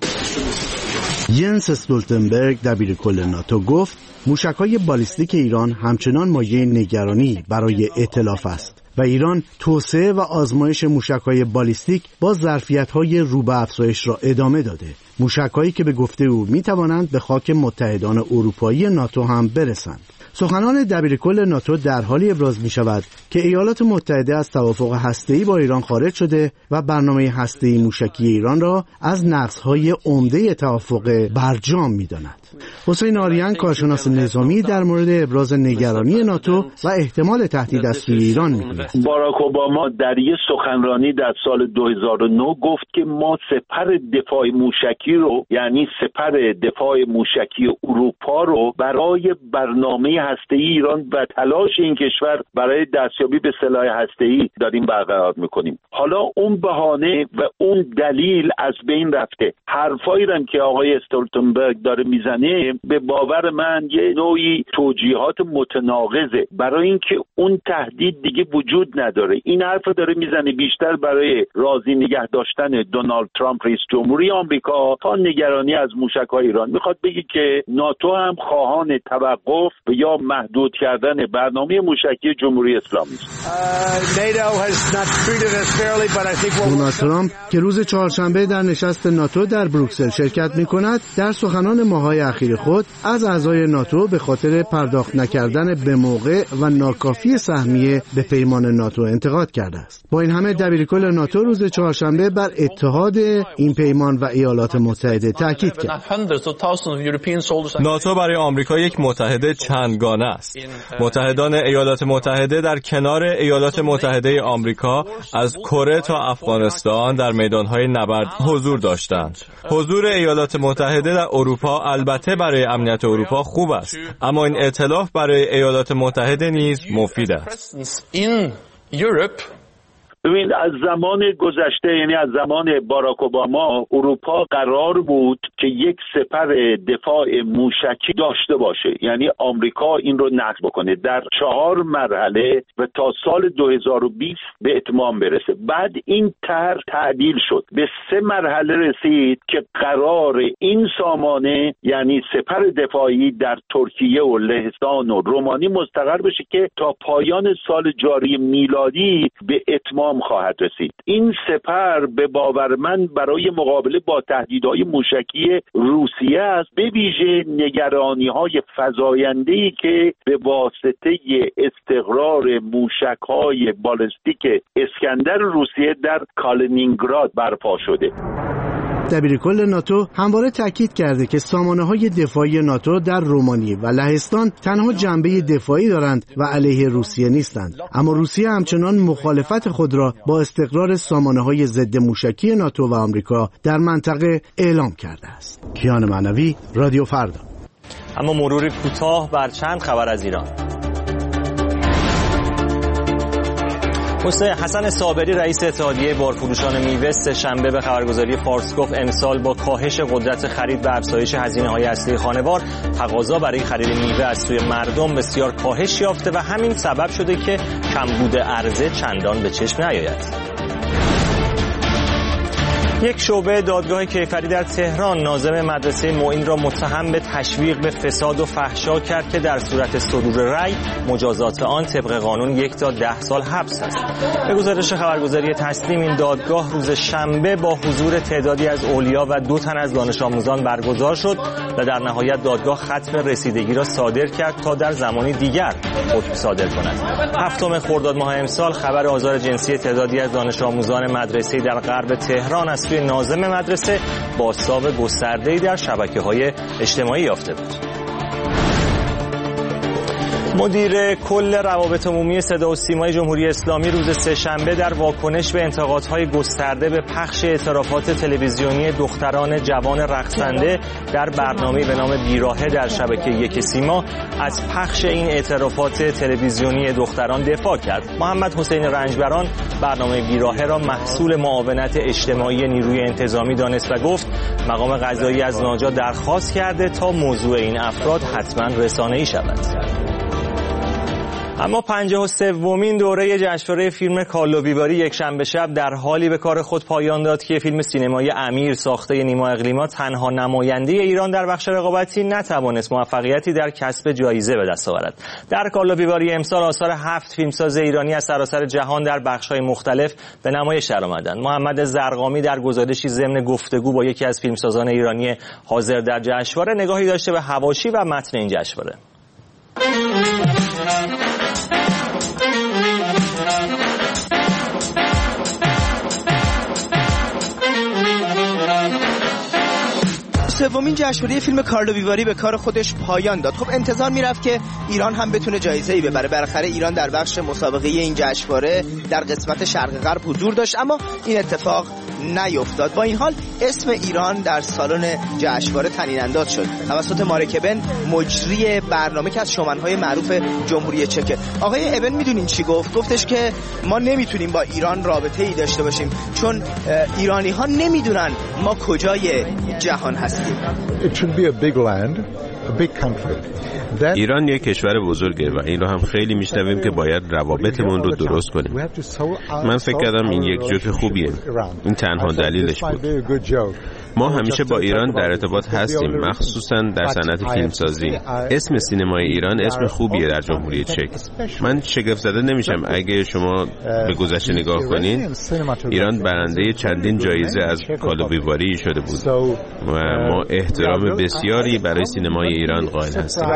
ینس استولتنبرگ دبیرکل ناتو گفت موشک‌های بالستیک ایران همچنان مایه نگرانی برای ائتلاف است و ایران توسعه و آزمایش موشک‌های بالستیک با ظرفیت‌های رو به افزایش را ادامه داده، موشک‌هایی که به گفته او می‌توانند به خاک متحدان اروپایی ناتو هم برسند. سخنان دبیرکل ناتو در حالی ابراز می شود که ایالات متحده از توافق هسته‌ای با ایران خارج شده و برنامه هسته‌ای موشکی ایران را از نقض‌های عمده توافق برجام می داند. حسین آریان، کارشناس نظامی، در مورد ابراز نگرانی ناتو و احتمال تهدید از سوی ایران می‌گوید. باراک اوباما در یک سخنرانی در سال 2009 گفت که ما سپر دفاع موشکی رو، یعنی سپر دفاع موشکی اروپا رو برای برنامه هسته‌ای ایران و تلاش این کشور برای دستیابی به سلاح هسته‌ای داریم برقرار می‌کنیم. حالا اون بهانه و اون دلیل از بین رفته. حرفایی هم که آقای استولتنبرگ داره میزنه به باور من یه نوعی توجیهات متناقضه برای اینکه اون تهدید دیگه وجود نداره. این حرف داره میزنه بیشتر برای راضی نگه داشتن دونالد ترامپ رئیس جمهوری آمریکا تا نگرانی از موشک‌های ایران. میخواد بگه که ناتو هم خواهان توقف یا محدود کردن برنامه موشکی جمهوری اسلامی است. دونالد ترامپ که روز چهارشنبه در نشست ناتو در بروکسل شرکت می‌کند، در سخنان ماه‌های اخیر خود از اعضای ناتو به خاطر پرداخت نکردن به موقع و ناکافی سهمیه به پیمان ناتو انتقاد کرده است. با این همه دبیرکل ناتو روز چهارشنبه بر اتحاد این پیمان و ایالات متحده تاکید کرد. ناتو برای آمریکا یک متحد چندگانه است. متحدان ایالات متحده در کنار ایالات متحده آمریکا از کره تا افغانستان در میدانهای نبرد حضور داشتند. حضور ایالات متحده در اروپا البته برای امنیت اروپا خوب است، اما این ائتلاف برای ایالات متحده نیز مفید است. ببین، از زمان گذشته، یعنی از زمان باراک اوباما، اروپا قرار بود که یک سپر دفاع موشکی داشته باشه، یعنی آمریکا این رو نقض بکنه در 4 مرحله و تا سال 2020 به اتمام برسه. بعد این طرح تعدیل شد، به 3 مرحله رسید که قرار این سامانه، یعنی سپر دفاعی در ترکیه و لهستان و رومانی مستقر بشه که تا پایان سال جاری میلادی به اتمام خواهد رسید. این سپر به باور من برای مقابله با تهدیدهای موشکی روسیه است، به ویژه نگرانی‌های فزاینده‌ای که به واسطه استقرار موشک‌های بالستیک اسکندر روسیه در کالینینگراد برپا شده. دبیرکل ناتو همواره تاکید کرده که سامانه‌های دفاعی ناتو در رومانی و لهستان تنها جنبه دفاعی دارند و علیه روسیه نیستند، اما روسیه همچنان مخالفت خود را با استقرار سامانه‌های ضد موشکی ناتو و آمریکا در منطقه اعلام کرده است. کیان معنوی، رادیو فردا. اما مروری کوتاه بر چند خبر از ایران. حسن صابری رئیس اتحادیه بارفروشان میوه سه‌شنبه به خبرگزاری فارس گفت امسال با کاهش قدرت خرید و افزایش هزینه‌های اصلی خانوار تقاضا برای خرید میوه از سوی مردم بسیار کاهش یافته و همین سبب شده که کمبود عرضه چندان به چشم نیاید. یک شعبه دادگاه کیفری در تهران ناظم مدرسه معین را متهم به تشویق به فساد و فحشا کرد که در صورت صدور رأی مجازات آن طبق قانون 1 تا 10 سال حبس است. به گزارش خبرگزاری تسنیم این دادگاه روز شنبه با حضور تعدادی از اولیا و 2 تن از دانش آموزان برگزار شد و در نهایت دادگاه ختم رسیدگی را صادر کرد تا در زمانی دیگر حکم صادر کند. 7 خرداد ماه امسال خبر آزار جنسی تعدادی از دانش آموزان مدرسه‌ای در غرب تهران از سوی ناظم مدرسه بازتاب گسترده‌ای در شبکه‌های اجتماعی یافته بود. مدیر کل روابط عمومی صدا و سیمای جمهوری اسلامی روز سه‌شنبه در واکنش به انتقادهای گسترده به پخش اعترافات تلویزیونی دختران جوان رقصنده در برنامه‌ای به نام بیراهه در شبکه یک سیما از پخش این اعترافات تلویزیونی دختران دفاع کرد. محمد حسین رنجبران برنامه بیراهه را محصول معاونت اجتماعی نیروی انتظامی دانست و گفت مقام قضایی از ناجا درخواست کرده تا موضوع این افراد حتما رسانه‌ای شود. اما 53مین دوره جشنواره فیلم کالو بیباری یک شنبه شب در حالی به کار خود پایان داد که فیلم سینمایی امیر ساخته نیما اقلیما تنها نماینده ایران در بخش رقابتی نتوانست موفقیتی در کسب جایزه به دست آورد. در کالو بیباری امسال آثار 7 فیلمساز ایرانی از سراسر جهان در بخش‌های مختلف به نمایش درآمدند. محمد زرقامی در گزارشی ضمن گفتگو با یکی از فیلمسازان ایرانی حاضر در جشنواره نگاهی داشته به حواشی و متن این جشنواره. سومین جشنواره فیلم کارلو بیواری به کار خودش پایان داد. خب انتظار میرفت که ایران هم بتونه جایزه‌ای ببره. بالاخره ایران در بخش مسابقه این جشنواره در قسمت شرق غرب حضور داشت، اما این اتفاق نیفتاد. با این حال اسم ایران در سالن جشنواره طنین انداز شد توسط مارک ابن، مجری برنامه که از شومن‌های معروف جمهوری چک. آقای ابن میدونین چی گفت؟ گفتش که ما نمیتونیم با ایران رابطه‌ای داشته باشیم چون ایرانی‌ها نمیدونن ما کجای جهان هستیم. It should be a big land, a big country. ایران یک کشور بزرگه و این رو هم خیلی میشنویم که باید روابطمون رو درست کنیم. من فکر کردم این یک جوک خوبیه. این تنها دلیلش بود. ما همیشه با ایران در ارتباط هستیم، مخصوصا در صنعت فیلمسازی. اسم سینمای ایران اسم خوبیه در جمهوری چک. من شگفت زده نمیشم اگه شما به گذشته نگاه کنین. ایران برنده چندین جایزه از کالو بیواری شده بود و ما احترام بسیاری برای سینمای ایران قائل هستیم.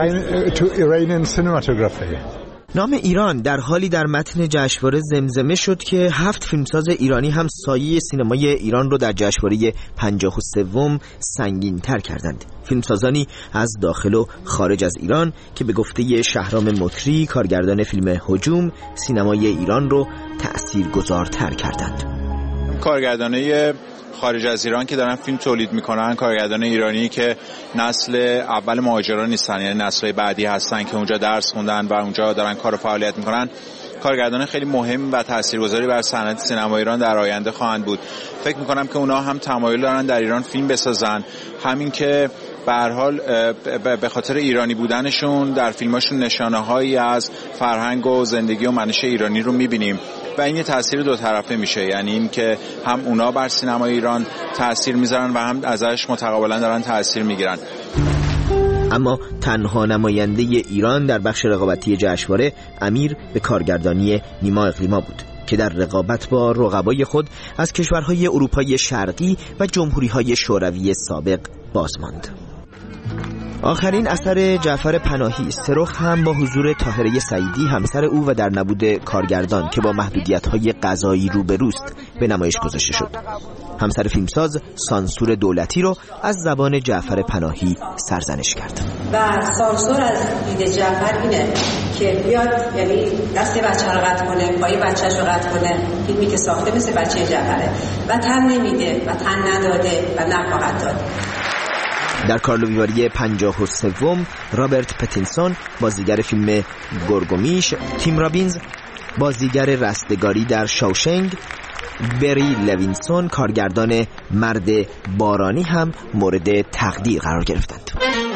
نام ایران در حالی در متن جشنواره زمزمه شد که 7 فیلمساز ایرانی هم سایه سینمای ایران رو در جشنواره 53 سنگین تر کردند. فیلمسازانی از داخل و خارج از ایران که به گفته شهرام مکری کارگردان فیلم هجوم سینمای ایران رو تأثیرگذارتر کردند. کارگردانای خارج از ایران که دارن فیلم تولید میکنن، کارگردان ایرانی که نسل اول مهاجران نیستن، یعنی نسل‌های بعدی هستن که اونجا درس خوندن و اونجا دارن کار و فعالیت میکنن، کارگردان خیلی مهم و تاثیرگذاری بر صنعت سینما ایران در آینده خواهند بود. فکر میکنم که اونا هم تمایل دارن در ایران فیلم بسازن، همین که به هر حال به خاطر ایرانی بودنشون در فیلماشون نشانه‌هایی از فرهنگ و زندگی و منش ایرانی رو میبینیم و این یه تأثیر دو طرفه میشه، یعنی این که هم اونا بر سینما ایران تأثیر میذارن و هم ازش متقابلا دارن تأثیر میگیرن. اما تنها نماینده ایران در بخش رقابتی جشنواره امیر به کارگردانی نیما اقلیما بود که در رقابت با رقبای خود از کشورهای اروپای شرقی و جمهوری‌های شوروی سابق باز ماند. آخرین اثر جعفر پناهی سرخ هم با حضور طاهره سعیدی همسر او و در نبود کارگردان که با محدودیت‌های غذایی روبروست به نمایش گذاشته شد. همسر فیلمساز سانسور دولتی رو از زبان جعفر پناهی سرزنش کرد. و سانسور از دید جعفر اینه که بیاد یعنی دست بچه رو قطع کنه، پای بچه‌ش رو قطع کنه. فیلمی که ساخته مثل بچه جعفره و تن نمیده و تن نداده و نخواهد داد. در کارلو ویواری 53 رابرت پتینسون بازیگر فیلم گورگومیش، تیم رابینز بازیگر رستگاری در شاوشنگ، بری لوینسون کارگردان مرد بارانی هم مورد تقدیر قرار گرفتند.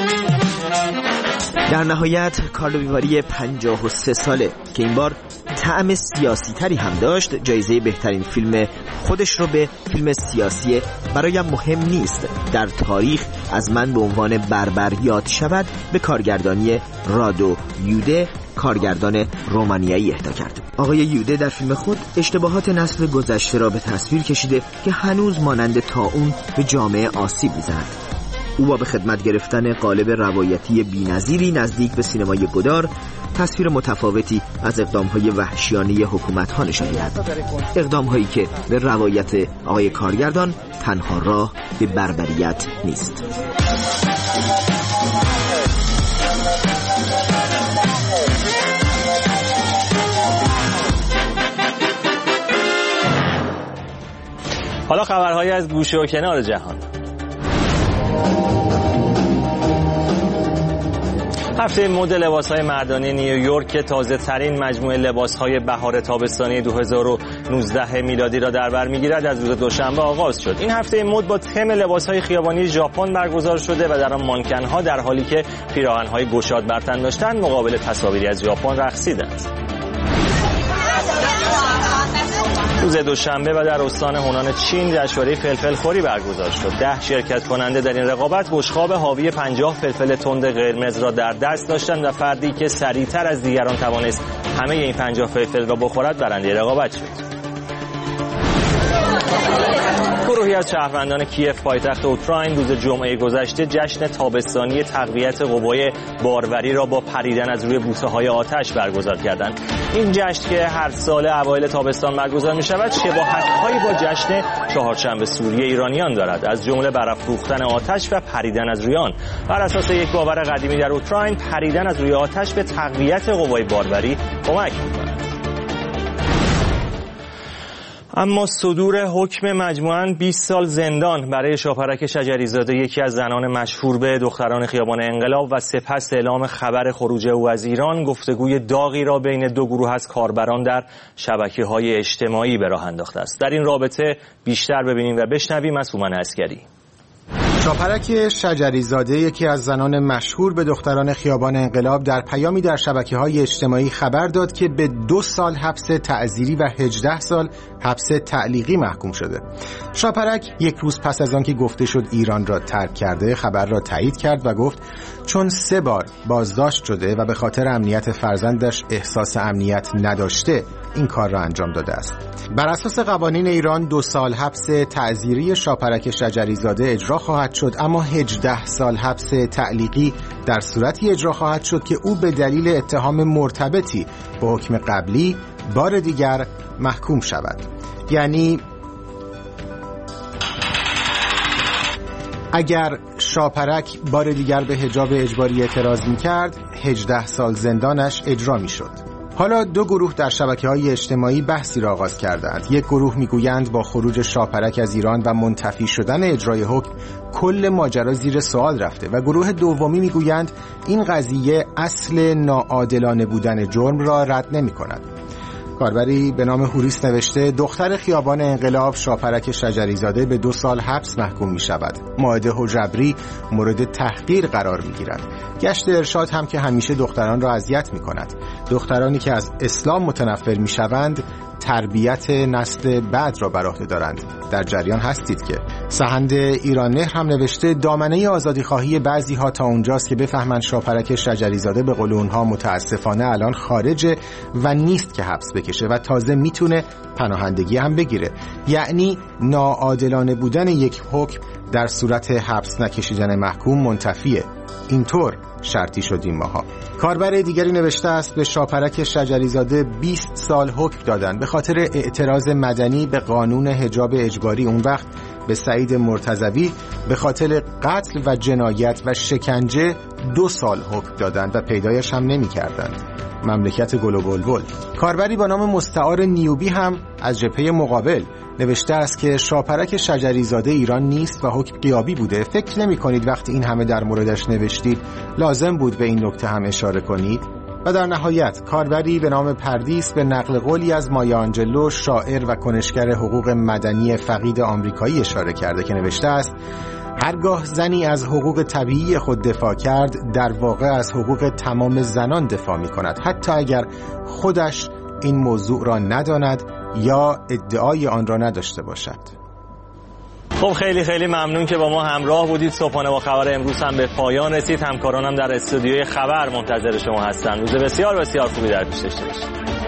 در نهایت کارلو ویواری 53 ساله که این بار طعم سیاسی تری هم داشت جایزه بهترین فیلم خودش رو به فیلم سیاسی برایم مهم نیست در تاریخ از من به عنوان بربر یاد شود به کارگردانی رادو یوده، کارگردان رومانیایی اهدا کرد. آقای یوده در فیلم خود اشتباهات نسل گذشته را به تصویر کشیده که هنوز مانند طاعون به جامعه آسیب می‌زند. او با به خدمت گرفتن قالب روایتی بی‌نظیری نزدیک به سینمای گدار تصویر متفاوتی از اقدام‌های وحشیانه حکومت‌ها نشان می‌دهد. اقدام‌هایی که به روایت آقای کارگردان تنها راه به بربریت نیست. حالا خبرهایی از گوشه و کنار جهان. هفته مد لباس‌های مردانه نیویورک که تازه‌ترین مجموعه لباس‌های بهار تابستانی 2019 میلادی را در بر می‌گیرد از روز دوشنبه آغاز شد. این هفته مد با تم لباس‌های خیابانی ژاپن برگزار شده و در آن مانکن‌ها در حالی که پیراهن‌های گشاد بر تن داشتند مقابل تصاویری از ژاپن رقصیدند. روز دوشنبه و در استان هونان چین جشنواره فلفل خوری برگزار شد. 10 شرکت کننده در این رقابت بشقاب حاوی 50 فلفل تند قرمز را در دست داشتند و فردی که سریعتر از دیگران توانست همه این 50 فلفل را بخورد برنده رقابت شد. گروهی از شهروندان کیف پایتخت اوکراین روز جمعه گذشته جشن تابستانی تقویت قوای باروری را با پریدن از روی بوته‌های آتش برگزار کردند. این جشن که هر سال اوایل تابستان برگزار می‌شود شباهت‌هایی با جشن چهارشنبه سوری ایرانیان دارد، از جمله برافروختن آتش و پریدن از روی آن. بر اساس یک باور قدیمی در اوکراین پریدن از روی آتش به تقویت قوای باروری کمک می‌کند. اما صدور حکم مجموعاً 20 سال زندان برای شاپرک شجریزاده، یکی از زنان مشهور به دختران خیابان انقلاب، و سپس اعلام خبر خروج او از ایران، گفتگوی داغی را بین دو گروه از کاربران در شبکه‌های اجتماعی به راه انداخته است. در این رابطه بیشتر ببینیم و بشنویم از هومن عسگری. شاپرک شجریزاده، یکی از زنان مشهور به دختران خیابان انقلاب، در پیامی در شبکه‌های اجتماعی خبر داد که به 2 سال حبس تعزیری و 18 سال حبس تعلیقی محکوم شده. شاپرک یک روز پس از آن که گفته شد ایران را ترک کرده، خبر را تایید کرد و گفت چون 3 بار بازداشت شده و به خاطر امنیت فرزندش احساس امنیت نداشته این کار را انجام داده است. بر اساس قوانین ایران 2 سال حبس تعزیری شاپرک شجریزاده اجرا خواهد شد، اما 18 سال حبس تعلیقی در صورتی اجرا خواهد شد که او به دلیل اتهام مرتبطی با حکم قبلی بار دیگر محکوم شود. یعنی اگر شاپرک بار دیگر به حجاب اجباری اعتراض می‌کرد، 18 سال زندانش اجرا می‌شد. حالا 2 گروه در شبکه‌های اجتماعی بحثی را آغاز کردند. یک گروه میگویند با خروج شاپرک از ایران و منتفی شدن اجرای حکم کل ماجرا زیر سوال رفته و گروه دومی میگویند این قضیه اصل ناعادلانه بودن جرم را رد نمی‌کند. کاربری به نام هوریس نوشته دختر خیابان انقلاب شاپرک شجریزاده به 2 سال حبس محکوم می شود. مائده حجبری مورد تحقیر قرار می گیرد. گشت ارشاد هم که همیشه دختران را اذیت می کند. دخترانی که از اسلام متنفر می شوند تربیت نسل بعد را بر عهده دارند. در جریان هستید که سحند ایران نهر هم نوشته دامنه آزادی خواهی بعضی ها تا اونجاست که بفهمند شاپرک شجریزاده به قول اونها متاسفانه الان خارجه و نیست که حبس بکشه و تازه میتونه پناهندگی هم بگیره. یعنی ناعادلانه بودن یک حکم در صورت حبس نکشیدن محکوم منتفیه. اینطور شرطی شدیم ماها. کاربر دیگری نوشته است به شاپرک شجریزاده 20 سال حکم دادن به خاطر اعتراض مدنی به قانون حجاب اجباری. اون وقت به سعید مرتضوی به خاطر قتل و جنایت و شکنجه 2 سال حکم دادن و پیدایش هم نمی کردند. مملکت گل و بلبل. کاربری با نام مستعار نیوبی هم از جبهه مقابل نوشته است که شاپرک شجریزاده ایران نیست و حکم غیابی بوده. فکر نمی کنید وقتی این همه در موردش نوشتید لازم بود به این نکته هم اشاره کنید؟ و در نهایت کاربری به نام پردیس به نقل قولی از مایا آنجلو شاعر و کنشگر حقوق مدنی فقید آمریکایی اشاره کرده که نوشته است هرگاه زنی از حقوق طبیعی خود دفاع کرد در واقع از حقوق تمام زنان دفاع می کند، حتی اگر خودش این موضوع را نداند یا ادعای آن را نداشته باشد. خب خیلی ممنون که با ما همراه بودید. صبحانه با خبر امروز هم به پایان رسید. همکارانم در استودیوی خبر منتظر شما هستند. روز بسیار خوبی در پیش داشته باشید.